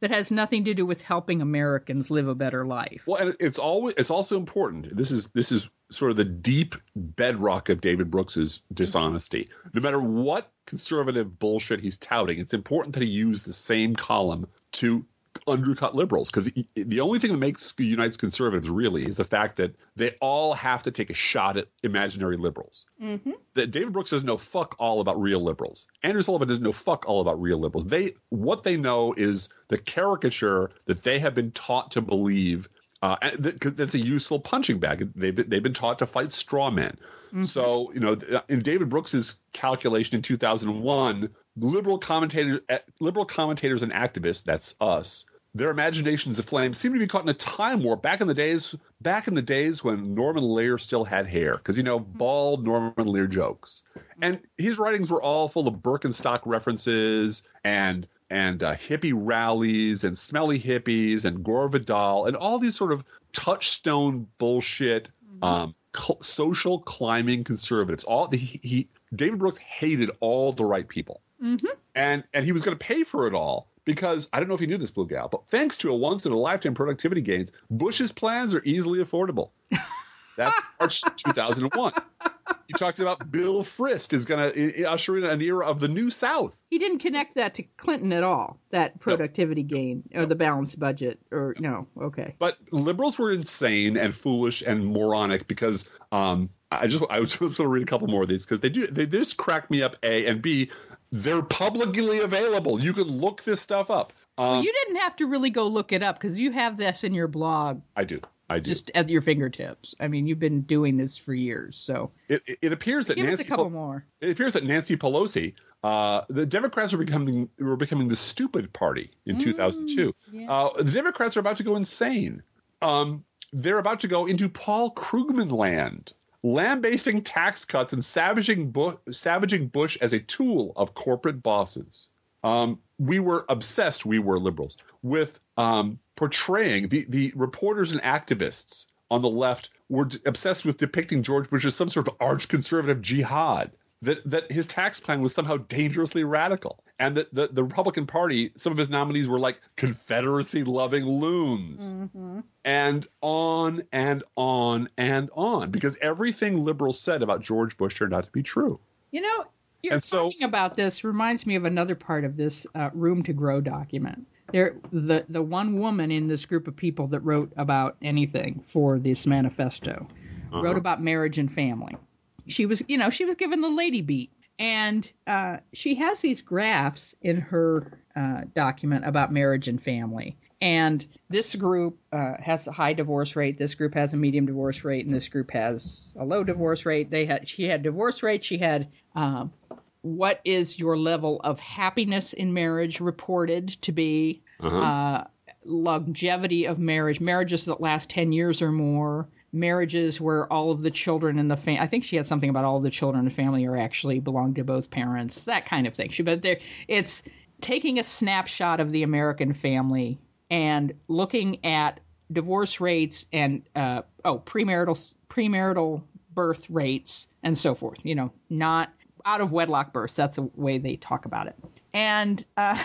that has nothing to do with helping Americans live a better life. Well, and it's always it's also important. This is this is sort of the deep bedrock of David Brooks's dishonesty. No matter what conservative bullshit he's touting, it's important that he use the same column to undercut liberals, because the only thing that makes unites conservatives really is the fact that they all have to take a shot at imaginary liberals. Mm-hmm. That David Brooks doesn't know fuck all about real liberals. Andrew Sullivan doesn't know fuck all about real liberals. They what they know is the caricature that they have been taught to believe. Uh, that, that's a useful punching bag. They've been, they've been taught to fight straw men. Mm-hmm. So, you know, in David Brooks's calculation in two thousand one, liberal commentators, liberal commentators and activists, that's us, their imaginations aflame seem to be caught in a time warp back in the days, back in the days when Norman Lear still had hair, because, you know, bald Norman Lear jokes. And his writings were all full of Birkenstock references and and uh, hippie rallies and smelly hippies and Gore Vidal and all these sort of touchstone bullshit, um, cl- social climbing conservatives. All he, he David Brooks hated all the right people, mm-hmm. and and he was going to pay for it all because I don't know if you knew this, Blue Gal, but thanks to a once in a lifetime productivity gains, Bush's plans are easily affordable. That's March two thousand one. He talked about Bill Frist is going to usher in an era of the New South. He didn't connect that to Clinton at all, that productivity no. gain or no. the balanced budget or no. no. Okay. But liberals were insane and foolish and moronic because um, I just I was just going to read a couple more of these because they do they just crack me up, A, and B, they're publicly available. You can look this stuff up. Um, well, you didn't have to really go look it up because you have this in your blog. I do. I do. Just at your fingertips. I mean, you've been doing this for years, so it, it, it appears that give Nancy us a couple Pel- more. It appears that Nancy Pelosi, uh, the Democrats are becoming were becoming the stupid party in mm, two thousand two. Yeah. Uh, the Democrats are about to go insane. Um, they're about to go into Paul Krugman land, lambasting tax cuts and savaging, Bu- savaging Bush as a tool of corporate bosses. Um, we were obsessed, we were liberals, with um, portraying the, the reporters and activists on the left were d- obsessed with depicting George Bush as some sort of arch conservative jihad, that, that his tax plan was somehow dangerously radical, and that the, the Republican Party, some of his nominees were like Confederacy loving loons, mm-hmm. and on and on and on, because everything liberals said about George Bush turned out to be true. You know, You're and talking so, about this reminds me of another part of this uh, Room to Grow document. There, the the one woman in this group of people that wrote about anything for this manifesto uh-huh. wrote about marriage and family. She was, you know, she was given the lady beat, and uh, she has these graphs in her uh, document about marriage and family. And this group uh, has a high divorce rate. This group has a medium divorce rate, and this group has a low divorce rate. They had she had divorce rate. She had um, what is your level of happiness in marriage reported to be, uh-huh. uh, longevity of marriage, marriages that last ten years or more, marriages where all of the children in the family, I think she had something about all of the children in the family are actually belong to both parents, that kind of thing. She, but there, it's taking a snapshot of the American family and looking at divorce rates and uh, oh premarital premarital birth rates and so forth. You know, not out of wedlock births. That's a way they talk about it. And uh,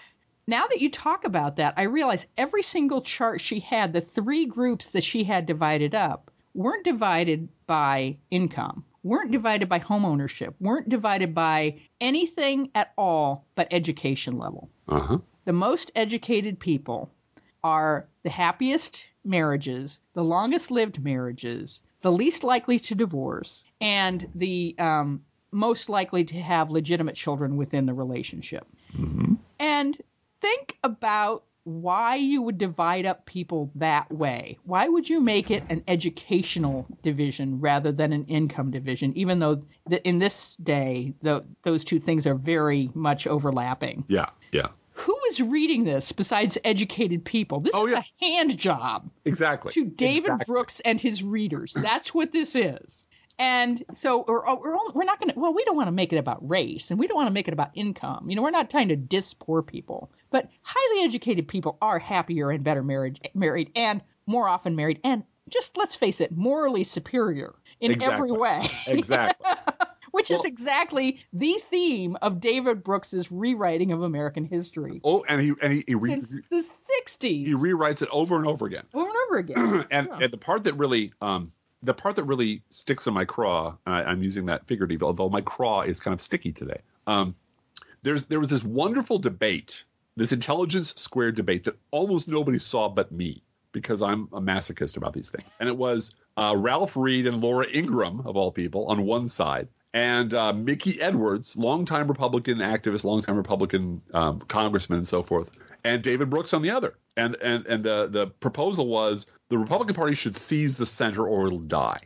now that you talk about that, I realize every single chart she had, the three groups that she had divided up, weren't divided by income, weren't divided by home ownership, weren't divided by anything at all but education level. Uh-huh. The most educated people are the happiest marriages, the longest lived marriages, the least likely to divorce, and the um, most likely to have legitimate children within the relationship. Mm-hmm. And think about why you would divide up people that way. Why would you make it an educational division rather than an income division, even though the, in this day, the, those two things are very much overlapping? Yeah, yeah. Who is reading this besides educated people? This oh, is yeah. a hand job. Exactly. To David exactly. Brooks and his readers. That's what this is. And so we're, we're, we're not going to, well, we don't want to make it about race, and we don't want to make it about income. You know, we're not trying to diss poor people. But highly educated people are happier and better married, married and more often married, and just, let's face it, morally superior in exactly. every way. Exactly. Which well, is exactly the theme of David Brooks's rewriting of American history. Oh, and he and he, he re- since the sixties. He rewrites it over and over again. Over and over again. and, yeah. and the part that really um the part that really sticks in my craw, and I, I'm using that figurative, although my craw is kind of sticky today. Um, there's there was this wonderful debate, this intelligence squared debate that almost nobody saw but me, because I'm a masochist about these things. And it was uh, Ralph Reed and Laura Ingraham, of all people, on one side, and uh, Mickey Edwards, longtime Republican activist, longtime Republican um, congressman, and so forth, and David Brooks on the other. And and and the the proposal was the Republican Party should seize the center or it'll die.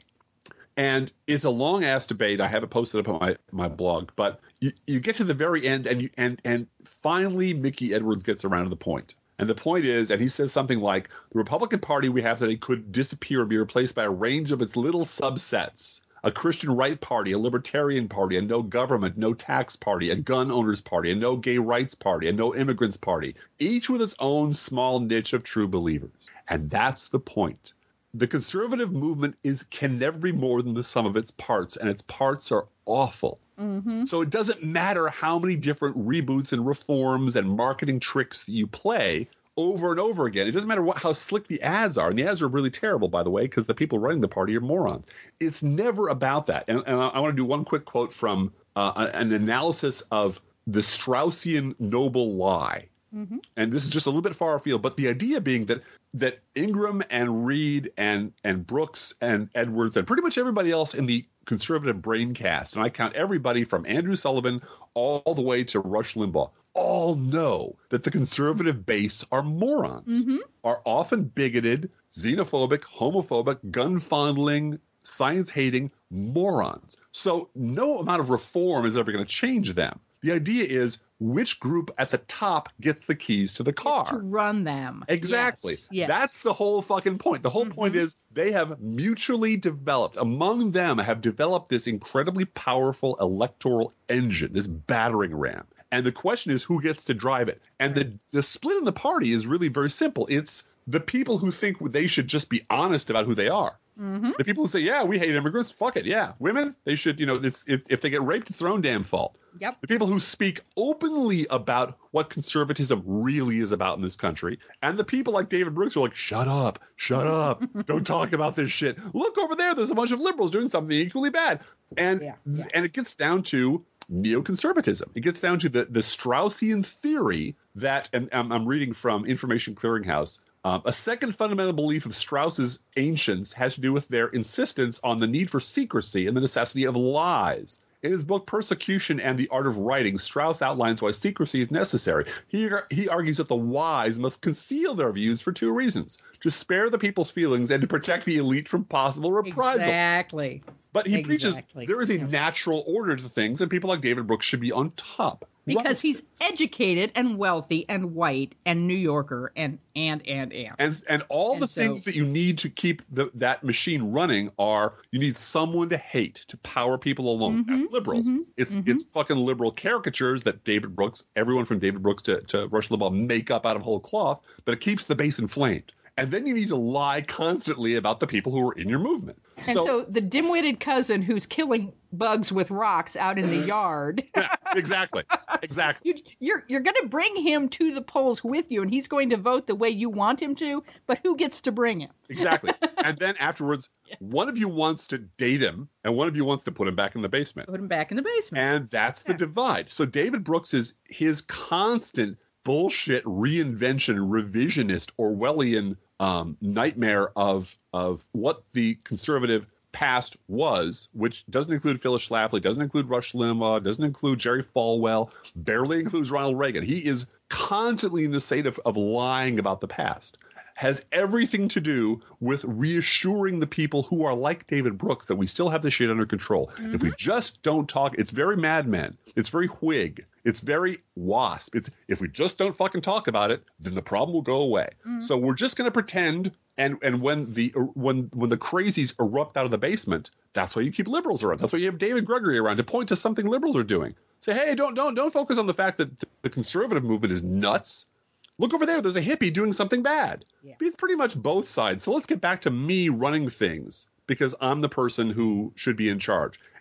And it's a long ass debate. I have it posted up on my, my blog, but you, you get to the very end, and you and and finally Mickey Edwards gets around to the point. And the point is, and he says something like, the Republican Party we have today could disappear and be replaced by a range of its little subsets. A Christian right party, a libertarian party, a no government, no tax party, a gun owners party, a no gay rights party, a no immigrants party, each with its own small niche of true believers. And that's the point. The conservative movement is can never be more than the sum of its parts, and its parts are awful. Mm-hmm. So it doesn't matter how many different reboots and reforms and marketing tricks that you play over and over again. It doesn't matter what, how slick the ads are. And the ads are really terrible, by the way, because the people running the party are morons. It's never about that. And, and I, I want to do one quick quote from uh, an analysis of the Straussian noble lie. Mm-hmm. And this is just a little bit far afield, but the idea being that that Ingraham and Reed and and Brooks and Edwards and pretty much everybody else in the conservative brain cast, and I count everybody from Andrew Sullivan all the way to Rush Limbaugh, all know that the conservative base are morons, mm-hmm. are often bigoted, xenophobic, homophobic, gun-fondling, science-hating morons. So no amount of reform is ever going to change them. The idea is which group at the top gets the keys to the car. To run them. Exactly. Yes. Yes. That's the whole fucking point. The whole mm-hmm. point is they have mutually developed, among them have developed this incredibly powerful electoral engine, this battering ram. And the question is who gets to drive it. And the, the split in the party is really very simple. It's the people who think they should just be honest about who they are. Mm-hmm. The people who say, yeah, we hate immigrants. Fuck it. Yeah. Women, they should, you know, it's, if, if they get raped, it's their own damn fault. Yep. The people who speak openly about what conservatism really is about in this country. And the people like David Brooks who are like, shut up, shut up. Don't talk about this shit. Look over there. There's a bunch of liberals doing something equally bad. And, yeah, yeah. and it gets down to neoconservatism. It gets down to the, the Straussian theory that, and I'm, I'm reading from Information Clearinghouse, Um, a second fundamental belief of Strauss's ancients has to do with their insistence on the need for secrecy and the necessity of lies. In his book Persecution and the Art of Writing, Strauss outlines why secrecy is necessary. He, he argues that the wise must conceal their views for two reasons: to spare the people's feelings and to protect the elite from possible reprisal. Exactly. But he exactly. preaches there is a yes. natural order to things, and people like David Brooks should be on top. Because right. he's educated and wealthy and white and New Yorker and and and and. And and all and the so, things that you need to keep the, that machine running are you need someone to hate to power people along. Mm-hmm, That's liberals. Mm-hmm, it's mm-hmm. it's fucking liberal caricatures that David Brooks, everyone from David Brooks to, to Rush Limbaugh make up out of whole cloth, but it keeps the base inflamed. And then you need to lie constantly about the people who are in your movement. And so, so the dim-witted cousin who's killing bugs with rocks out in the yard. Yeah, exactly. Exactly. You, you're you're going to bring him to the polls with you, and he's going to vote the way you want him to, but who gets to bring him? Exactly. And then afterwards, one of you wants to date him, and one of you wants to put him back in the basement. Put him back in the basement. And that's the yeah. divide. So David Brooks is his constant bullshit reinvention, revisionist, Orwellian um, nightmare of of what the conservative past was, which doesn't include Phyllis Schlafly, doesn't include Rush Limbaugh, doesn't include Jerry Falwell, barely includes Ronald Reagan. He is constantly in the state of, of lying about the past. Has everything to do with reassuring the people who are like David Brooks that we still have this shit under control. Mm-hmm. If we just don't talk, it's very Mad Men. It's very Whig. It's very WASP. It's if we just don't fucking talk about it, then the problem will go away. Mm-hmm. So we're just going to pretend. And and when the when when the crazies erupt out of the basement, that's why you keep liberals around. That's why you have David Gregory around to point to something liberals are doing. Say, hey, don't don't don't focus on the fact that the conservative movement is nuts. Look over there. There's a hippie doing something bad. Yeah. It's pretty much both sides. So let's get back to me running things because I'm the person who should be in charge.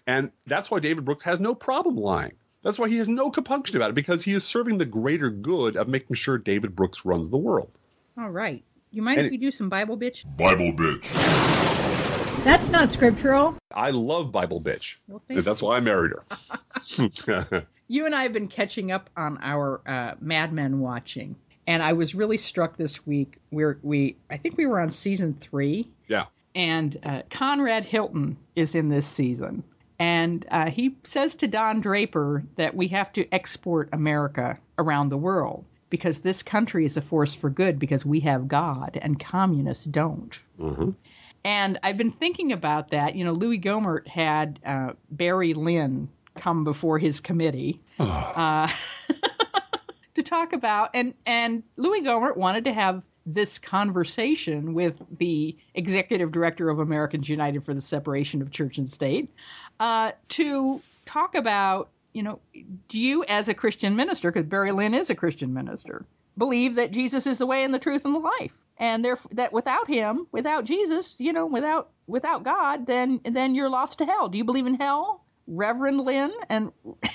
And that's why David Brooks has no problem lying. That's why he has no compunction about it, because he is serving the greater good of making sure David Brooks runs the world. All right. You mind And if we do some Bible bitch? Bible bitch. That's not scriptural. I love Bible bitch. Well, thank And that's why I married her. You and I have been catching up on our uh, Mad Men watching, and I was really struck this week. We're, we, I think we were on season three, Yeah. and uh, Conrad Hilton is in this season. And uh, he says to Don Draper that we have to export America around the world because this country is a force for good because we have God and communists don't. Mm-hmm. And I've been thinking about that. You know, Louis Gohmert had uh, Barry Lynn come before his committee uh, to talk about, and, and Louis Gohmert wanted to have this conversation with the executive director of Americans United for the Separation of Church and State uh, to talk about, you know, do you as a Christian minister, because Barry Lynn is a Christian minister, believe that Jesus is the way and the truth and the life? And therefore, that without him, without Jesus, you know, without without God, then then you're lost to hell. Do you believe in hell? Reverend Lynn and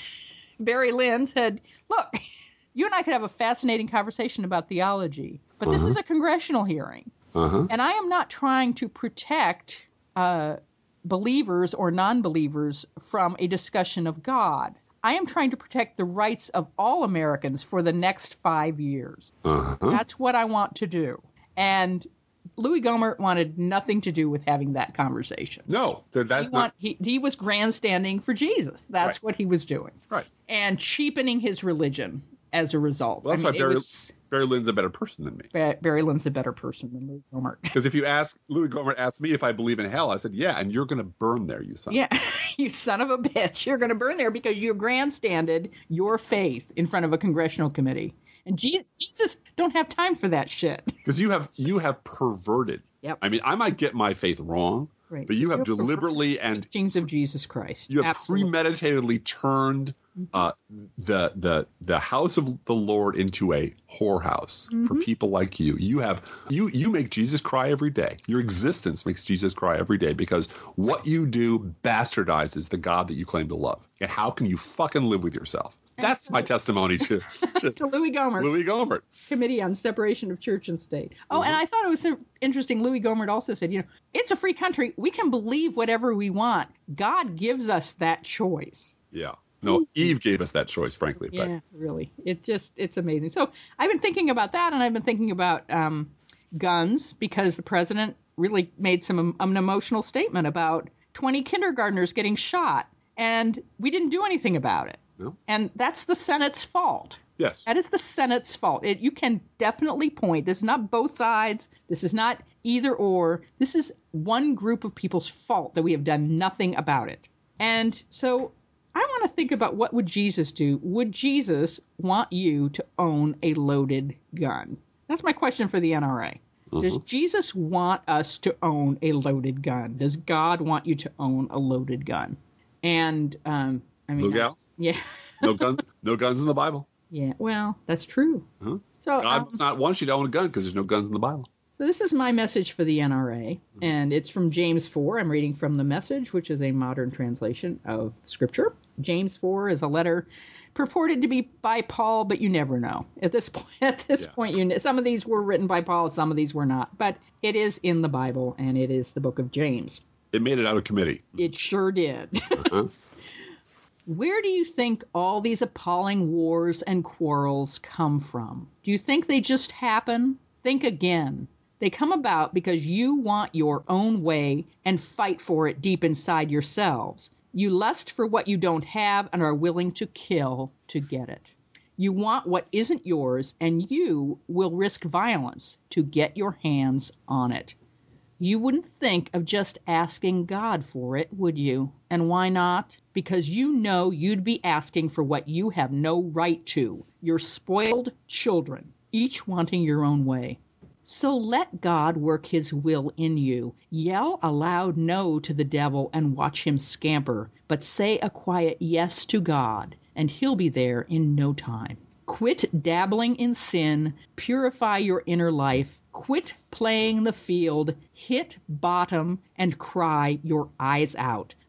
Barry Lynn said, look, you and I could have a fascinating conversation about theology, but uh-huh. this is a congressional hearing. Uh-huh. And I am not trying to protect uh, believers or non-believers from a discussion of God. I am trying to protect the rights of all Americans for the next five years. Uh-huh. That's what I want to do. And Louis Gohmert wanted nothing to do with having that conversation. No, that's he, not... want, he, he was grandstanding for Jesus. That's right. what he was doing. Right. And cheapening his religion as a result. Well, that's I mean, why Barry, was, Barry Lynn's a better person than me. Ba- Barry Lynn's a better person than Louis Gohmert. Because if you ask, Louis Gohmert asked me if I believe in hell, I said, yeah, and you're going to burn there, you son. Yeah, you son of a bitch. You're going to burn there because you grandstanded your faith in front of a congressional committee. And Jesus don't have time for that shit. Because you have you have perverted. Yep. I mean, I might get my faith wrong, right. but you have You're deliberately and teachings of Jesus Christ. You have Absolutely. premeditatedly turned uh, the the the house of the Lord into a whorehouse mm-hmm. for people like you. You have you you make Jesus cry every day. Your existence makes Jesus cry every day because what you do bastardizes the God that you claim to love. And how can you fucking live with yourself? That's my testimony to to, to Louis Gohmert. Louis Gohmert. Committee on Separation of Church and State. Oh, mm-hmm. and I thought it was interesting. Louis Gohmert also said, you know, it's a free country. We can believe whatever we want. God gives us that choice. Yeah. No, Eve gave us that choice, frankly. But. Yeah, really. It just, it's amazing. So I've been thinking about that, and I've been thinking about um, guns because the president really made some an emotional statement about twenty kindergartners getting shot, and we didn't do anything about it. No. And that's the Senate's fault. Yes. That is the Senate's fault. It, you can definitely point. This is not both sides. This is not either or. This is one group of people's fault that we have done nothing about it. And so I want to think about what would Jesus do? Would Jesus want you to own a loaded gun? That's my question for the N R A. Mm-hmm. Does Jesus want us to own a loaded gun? Does God want you to own a loaded gun? And, um, I mean, Look out. Yeah. no guns. No guns in the Bible. Yeah. Well, that's true. Uh-huh. So God um, must not want you to own a gun because there's no guns in the Bible. So this is my message for the N R A, mm-hmm. and it's from James four. I'm reading from the Message, which is a modern translation of Scripture. James four is a letter purported to be by Paul, but you never know. At this point, at this yeah. point, you some of these were written by Paul, some of these were not, but it is in the Bible, and it is the book of James. It made it out of committee. It sure did. Uh-huh. Where do you think all these appalling wars and quarrels come from? Do you think they just happen? Think again. They come about because you want your own way and fight for it deep inside yourselves. You lust for what you don't have and are willing to kill to get it. You want what isn't yours, and you will risk violence to get your hands on it. You wouldn't think of just asking God for it, would you? And why not? Because you know you'd be asking for what you have no right to. Your spoiled children, each wanting your own way. So let God work his will in you. Yell a loud no to the devil and watch him scamper, but say a quiet yes to God, and he'll be there in no time. Quit dabbling in sin, purify your inner life, quit playing the field, hit bottom, and cry your eyes out.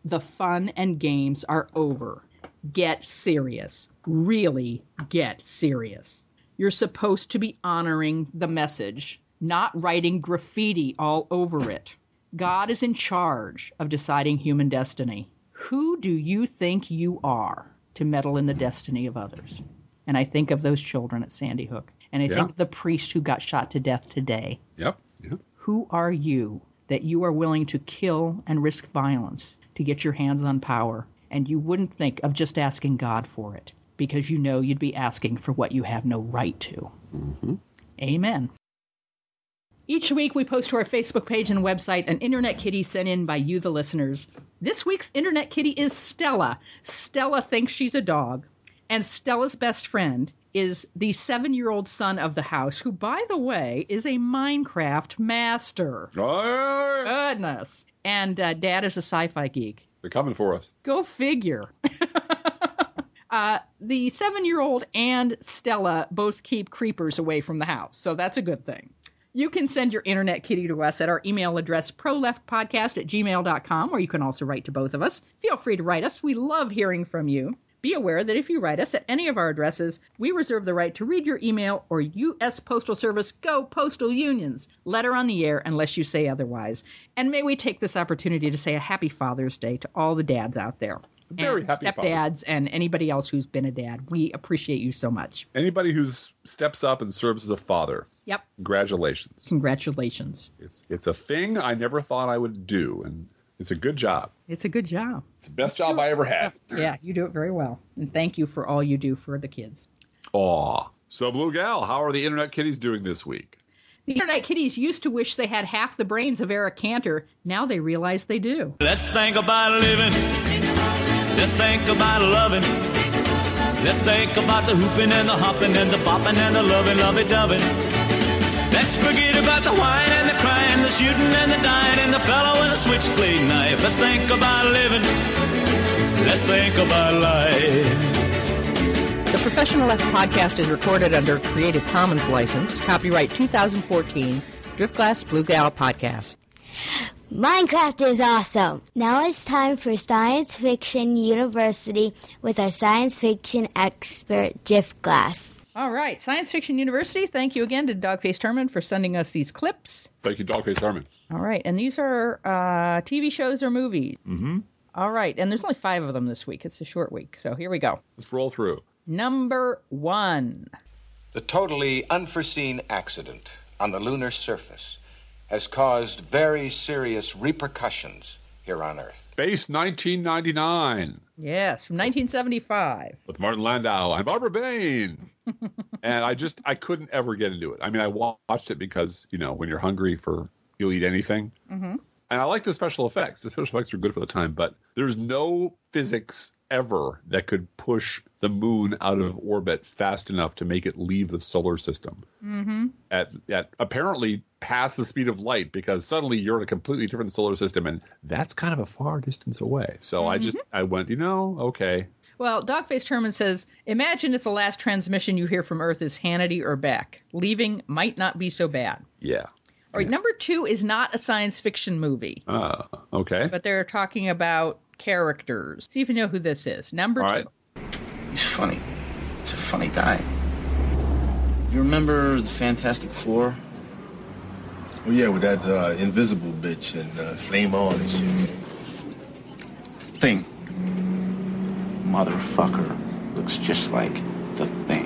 The fun and games are over. Get serious. Really get serious. You're supposed to be honoring the message, not writing graffiti all over it. God is in charge of deciding human destiny. Who do you think you are to meddle in the destiny of others? And I think of those children at Sandy Hook. And I Yeah. think of the priest who got shot to death today. Yep. Yep. Who are you that you are willing to kill and risk violence to get your hands on power? And you wouldn't think of just asking God for it, because you know you'd be asking for what you have no right to. Mm-hmm. Amen. Each week we post to our Facebook page and website an Internet Kitty sent in by you, the listeners. This week's Internet Kitty is Stella. Stella thinks she's a dog. And Stella's best friend is the seven-year-old son of the house, who, by the way, is a Minecraft master. Oh, Goodness. And uh, Dad is a sci-fi geek. they're coming for us. Go figure. uh, the seven-year-old and Stella both keep creepers away from the house, so that's a good thing. You can send your Internet Kitty to us at our email address, proleftpodcast at gmail dot com, or you can also write to both of us. Feel free to write us. We love hearing from you. Be aware that if you write us at any of our addresses, we reserve the right to read your email or U S Postal Service, go Postal Unions, letter on the air unless you say otherwise. And may we take this opportunity to say a happy Father's Day to all the dads out there. Very and happy Father's stepdads and anybody else who's been a dad. We appreciate you so much. Anybody who steps up and serves as a father, Yep. congratulations. Congratulations. It's it's a thing I never thought I would do, and it's a good job. It's a good job. It's the best job I ever had. Yeah, you do it very well. And thank you for all you do for the kids. Aw. So, Blue Gal, how are the Internet Kitties doing this week? The Internet Kitties used to wish they had half the brains of Eric Cantor. Now they realize they do. Let's think about living. Let's think about loving. Let's think about the hooping and the hopping and the bopping and the loving, lovey-dovey. Let's forget about the wine and the crying, the shooting and the dying, and the fellow with a switchblade knife. Let's think about living. Let's think about life. The Professional Left podcast is recorded under Creative Commons license. Copyright two thousand fourteen. Driftglass Blue Gal Podcast. Minecraft is awesome. Now it's time for Science Fiction University with our science fiction expert, Driftglass. All right, Science Fiction University, thank you again to Dogface Herman for sending us these clips. Thank you, Dogface Herman. All right, and these are uh, T V shows or movies. Mm-hmm. All right, and there's only five of them this week. It's a short week, so here we go. Let's roll through. Number one. The totally unforeseen accident on the lunar surface has caused very serious repercussions here on Earth. Space nineteen ninety-nine. Yes, from nineteen seventy-five. With Martin Landau and Barbara Bain. And I just, I couldn't ever get into it. I mean, I watched it because, you know, when you're hungry for, you'll eat anything. Mm-hmm. And I like the special effects. The special effects are good for the time, but there's no physics ever that could push the moon out of orbit fast enough to make it leave the solar system. Mm-hmm. At, at apparently past the speed of light, because suddenly you're in a completely different solar system, and that's kind of a far distance away. So mm-hmm. I just, I went, you know, okay. Well, Dogface Herman says, imagine if the last transmission you hear from Earth is Hannity or Beck. Leaving might not be so bad. Yeah. All right, number two is not a science fiction movie. Uh, okay. But they're talking about characters. See if you know who this is. Number All two. Right. He's funny. He's a funny guy. You remember the Fantastic Four? Oh, yeah, with that uh, invisible bitch and uh, Flame On and shit. Thing. Motherfucker looks just like the Thing.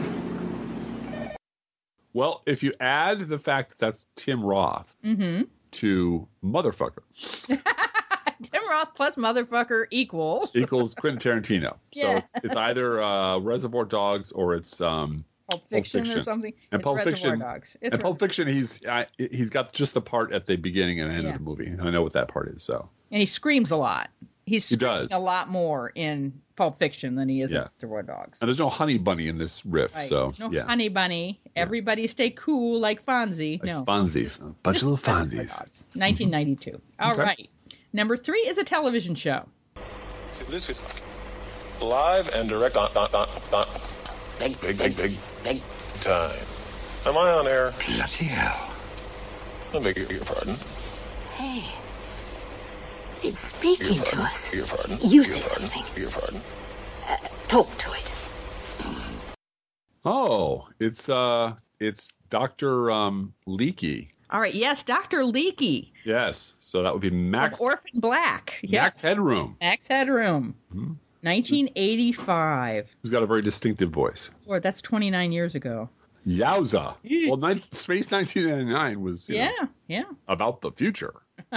Well, if you add the fact that that's Tim Roth mm-hmm. to Motherfucker. Tim Roth plus Motherfucker equals. equals Quentin Tarantino. Yeah. So it's, it's either uh, Reservoir Dogs or it's um, Pulp Fiction, Pulp Fiction or something. And it's Pulp Reservoir Fiction. Dogs. It's and Pulp Fiction, he's I, he's got just the part at the beginning and end yeah. of the movie. I know what that part is. So. And he screams a lot. He's he screaming does. a lot more in Pulp Fiction than he is yeah. in Reservoir Dogs. And there's no Honey Bunny in this riff. Right. So no yeah. Honey Bunny. Everybody yeah. stay cool like Fonzie. Like no. Fonzie. A bunch of little Fonzies. nineteen ninety-two. Mm-hmm. All okay. right. Number three is a television show. This is live and direct on, on, on, on. Big, big, big, big, big time. Am I on air? Bloody hell. I beg your pardon. Hey. It's speaking to us. Beg your pardon. You Beg say your pardon. something. Beg your pardon. Uh, talk to it. Oh, it's uh, it's Doctor Um, Leakey. All right. Yes, Doctor Leakey. Yes. So that would be Max. Of Orphan Black. Yes. Max Headroom. Max Headroom. Mm-hmm. nineteen eighty-five. Who's got a very distinctive voice. Or that's twenty-nine years ago. Yowza. Well, ni- Space nineteen ninety-nine was, you Yeah, know, yeah. about the future.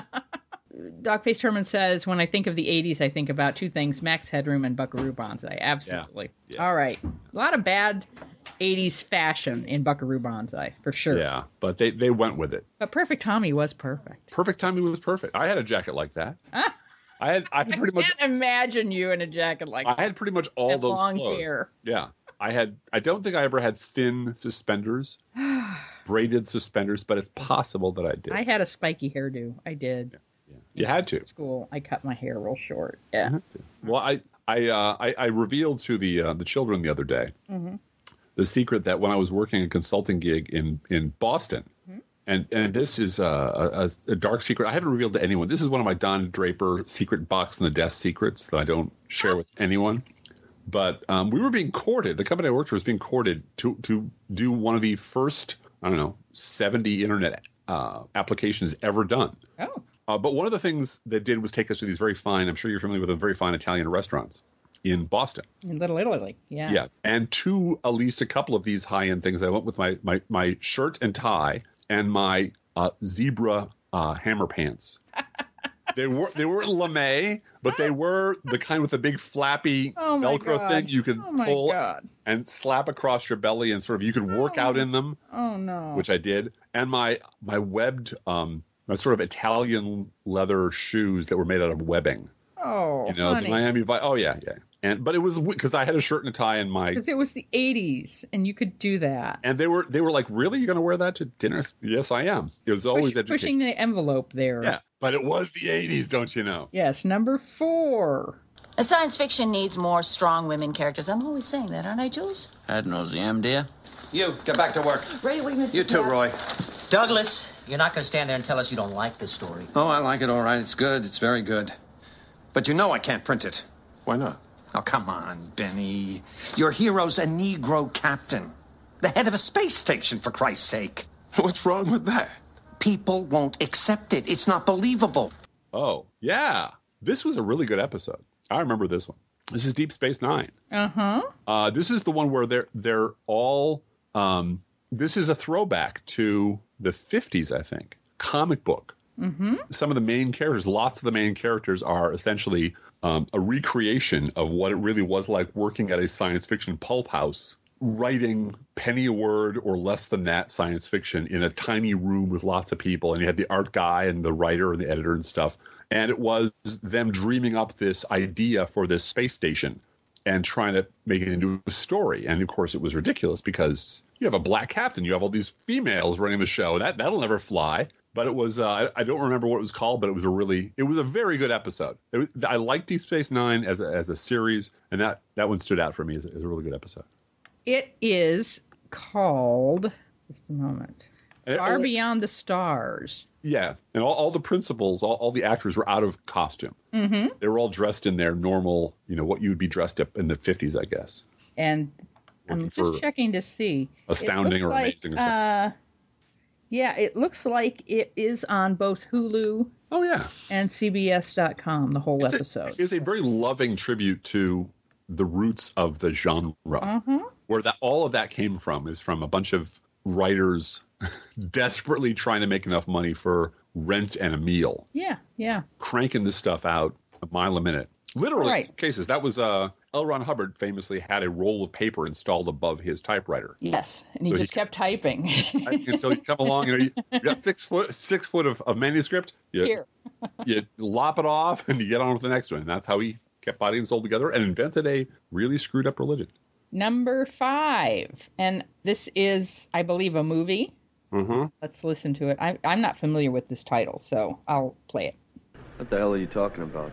Dogface Herman says, when I think of the eighties, I think about two things, Max Headroom and Buckaroo Banzai. Absolutely. Yeah. Yeah. All right. A lot of bad eighties fashion in Buckaroo Banzai, for sure. Yeah, but they, they went with it. But Perfect Tommy was perfect. Perfect Tommy was perfect. I had a jacket like that. I had I had pretty I much can't imagine you in a jacket like that. I had pretty much all and those long clothes. hair. Yeah. I had I don't think I ever had thin suspenders, braided suspenders, but it's possible that I did. I had a spiky hairdo. I did. Yeah. You had to. School. I cut my hair real short. Yeah. Well, I I uh, I, I revealed to the uh, the children the other day Mm-hmm. the secret that when I was working a consulting gig in in Boston, Mm-hmm. and and this is a, a, a dark secret I haven't revealed to anyone. This is one of my Don Draper secret box in the desk secrets that I don't share with anyone. But um, we were being courted. The company I worked for was being courted to to do one of the first, I don't know, seventy internet uh, applications ever done. Oh. Uh, but one of the things they did was take us to these very fine, I'm sure you're familiar with them, very fine Italian restaurants in Boston. In Little Italy. Yeah. Yeah. And to at least a couple of these high-end things, I went with my my, my shirt and tie and my uh, zebra uh, hammer pants. They were they weren't lame, but they were the kind with the big flappy Oh my Velcro God. thing you could Oh my pull God. and slap across your belly, and sort of you could work out in them, Oh, no. which I did. And my my webbed, um, my sort of Italian leather shoes that were made out of webbing. Oh, You know, honey. the Miami Vice. Oh yeah, yeah. And but it was because I had a shirt and a tie and my Because it was the eighties, and you could do that. and they were they were like, really, you're going to wear that to dinner? Yes, I am. It was always Push, education. pushing the envelope there. Yeah, but it was the eighties, don't you know? Yes, number four. And science fiction needs more strong women characters. I'm always saying that, aren't I, Jules? Ad nauseam, dear. You, get back to work. Ready, wait, Mister You too, Taft. Roy. Douglas, you're not going to stand there and tell us you don't like this story. Oh, I like it all right. It's good. It's very good. But you know I can't print it. Why not? Oh, come on, Benny. Your hero's a Negro captain. The head of a space station, for Christ's sake. What's wrong with that? People won't accept it. It's not believable. Oh, yeah. This was a really good episode. I remember this one. This is Deep Space Nine. Uh-huh. Uh, this is the one where they're they're all. Um, this is a throwback to the fifties, I think, comic book. Mm-hmm. Some of the main characters, lots of the main characters, are essentially um, a recreation of what it really was like working at a science fiction pulp house, writing penny a word or less than that science fiction in a tiny room with lots of people. And you had the art guy and the writer and the editor and stuff. And it was them dreaming up this idea for this space station and trying to make it into a story. And of course, it was ridiculous because you have a black captain. You have all these females running the show. That, that'll never fly. But it was, uh, I, I don't remember what it was called, but it was a really, it was a very good episode. It was, I liked Deep Space Nine as a, as a series, and that, that one stood out for me as a, as a really good episode. It is called, just a moment, And it- Far oh, Beyond the Stars. Yeah, and all, all the principals, all, all the actors were out of costume. Mm-hmm. They were all dressed in their normal, you know, what you would be dressed up in the fifties, I guess. And I'm Looking just for checking to see. astounding It looks or like, amazing or something. Uh, yeah, it looks like it is on both Hulu Oh, yeah. and C B S dot com, the whole It's a- episode. It's a very loving tribute to the roots of the genre. Mm-hmm. Where that all of that came from is from a bunch of writers desperately trying to make enough money for rent and a meal, Yeah, yeah. cranking this stuff out a mile a minute. Literally, Right. in some cases. That was uh, L. Ron Hubbard famously had a roll of paper installed above his typewriter. Yes, and he So he just kept typing. Until you come along, you know, you, you got six foot six foot of, of manuscript. You, Here. you lop it off and you get on with the next one. And that's how he kept body and soul together and invented a really screwed up religion. Number five. And this is, I believe, a movie. Mm-hmm. Let's listen to it. I, I'm not familiar with this title, so I'll play it. What the hell are you talking about?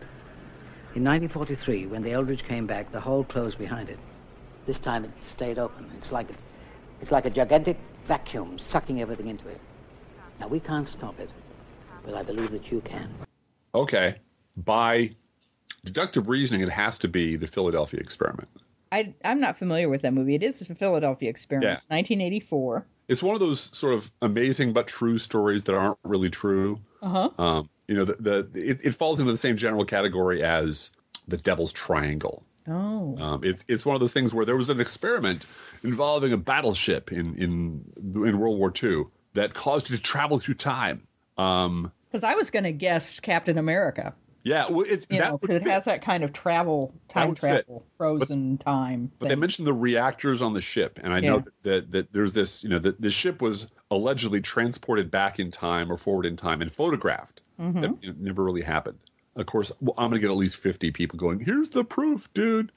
In nineteen forty-three, when the Eldridge came back, the hole closed behind it. This time it stayed open. It's like a, it's like a gigantic vacuum sucking everything into it. Now, we can't stop it, but I believe that you can. Okay. by deductive reasoning, it has to be the Philadelphia Experiment. I, I'm not familiar with that movie. It is the Philadelphia Experiment, Yeah. nineteen eighty-four. It's one of those sort of amazing but true stories that aren't really true. Uh-huh. Um, you know, the, the it, it falls into the same general category as the Devil's Triangle. Oh. Um, it's it's one of those things where there was an experiment involving a battleship in in in World War Two that caused it to travel through time. Um, Because I was going to guess Captain America. yeah, well, it, You that know, would because it fit. has that kind of travel, time would fit. travel, frozen time. But thing. they mentioned the reactors on the ship, and I Yeah. know that, that that there's this, you know, that the ship was allegedly transported back in time or forward in time and photographed. Mhm. That you know, never really happened. Of course, well, I'm going to get at least fifty people going, here's the proof, dude.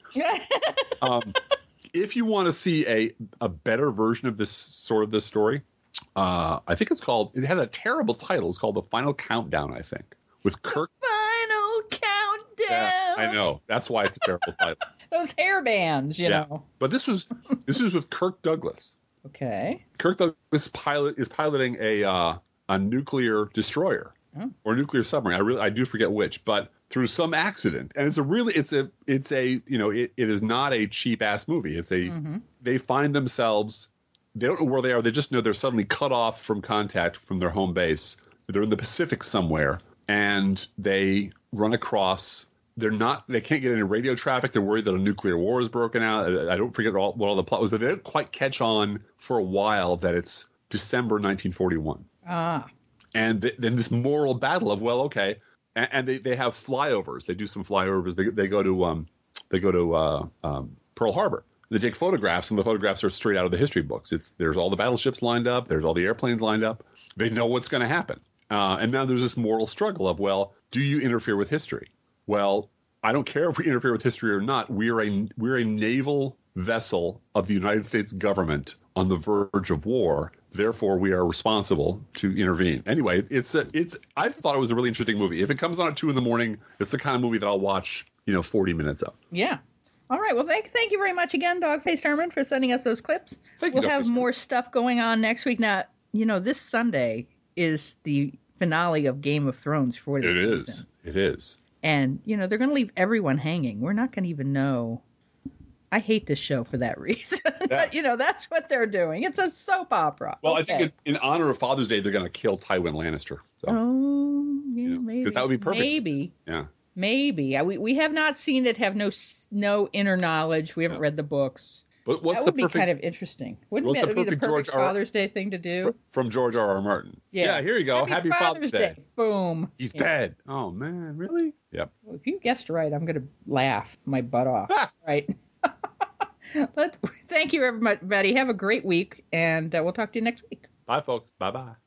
um, if you want to see a a better version of this sort of this story, uh, I think it's called, it had a terrible title. It's called The Final Countdown, I think, with Kirk. Final countdown. Yeah, I know. That's why it's a terrible title. Those hair bands, you Yeah. know. But this was this is with Kirk Douglas. Okay. Kirk Douglas pilot is piloting a uh, a nuclear destroyer Oh. or a nuclear submarine. I really I do forget which, but through some accident, and it's a really it's a it's a you know it, it is not a cheap ass movie. It's a Mhm. they find themselves, they don't know where they are. They just know they're suddenly cut off from contact from their home base. They're in the Pacific somewhere, and they run across. They're not. They can't get any radio traffic. They're worried that a nuclear war has broken out. I I don't forget all, what all the plot was, but they don't quite catch on for a while that it's December nineteen forty-one, Ah. and th- then this moral battle of well, okay, and, and they, they have flyovers. They do some flyovers. They they go to um they go to uh, um, Pearl Harbor. They take photographs, and the photographs are straight out of the history books. It's there's all the battleships lined up. There's all the airplanes lined up. They know what's going to happen, uh, and now there's this moral struggle of well, do you interfere with history? Well, I don't care if we interfere with history or not. We're a we're a naval vessel of the United States government on the verge of war. Therefore, we are responsible to intervene. Anyway, it's a, it's. I thought it was a really interesting movie. If it comes on at two in the morning, it's the kind of movie that I'll watch, you know, forty minutes of. Yeah. All right. Well, thank thank you very much again, Dogface Herman, for sending us those clips. Thank you, We'll have Dogface more stuff going on next week. Now, you know, this Sunday is the finale of Game of Thrones for this It is. season. It is. And, you know, they're going to leave everyone hanging. We're not going to even know. I hate this show for that reason. But, you know, that's what they're doing. It's a soap opera. Well, Okay. I think in, in honor of Father's Day, they're going to kill Tywin Lannister. So, Oh, yeah, maybe. that would be perfect. Maybe. yeah. Maybe. I- We, we have not seen it, have no s- no inner knowledge. We haven't read the books. But what's that the would be perfect kind of interesting. Wouldn't what's that the be the perfect perfect George R. Father's Day thing to do? from George R. R. Martin? Yeah. here you go. Happy, Father's, Day. Boom. He's Yeah. dead. Oh man, really? Yep. Well, if you guessed right, I'm going to laugh my butt off. Right. But thank you, everybody. Have a great week, and uh, we'll talk to you next week. Bye, folks. Bye bye.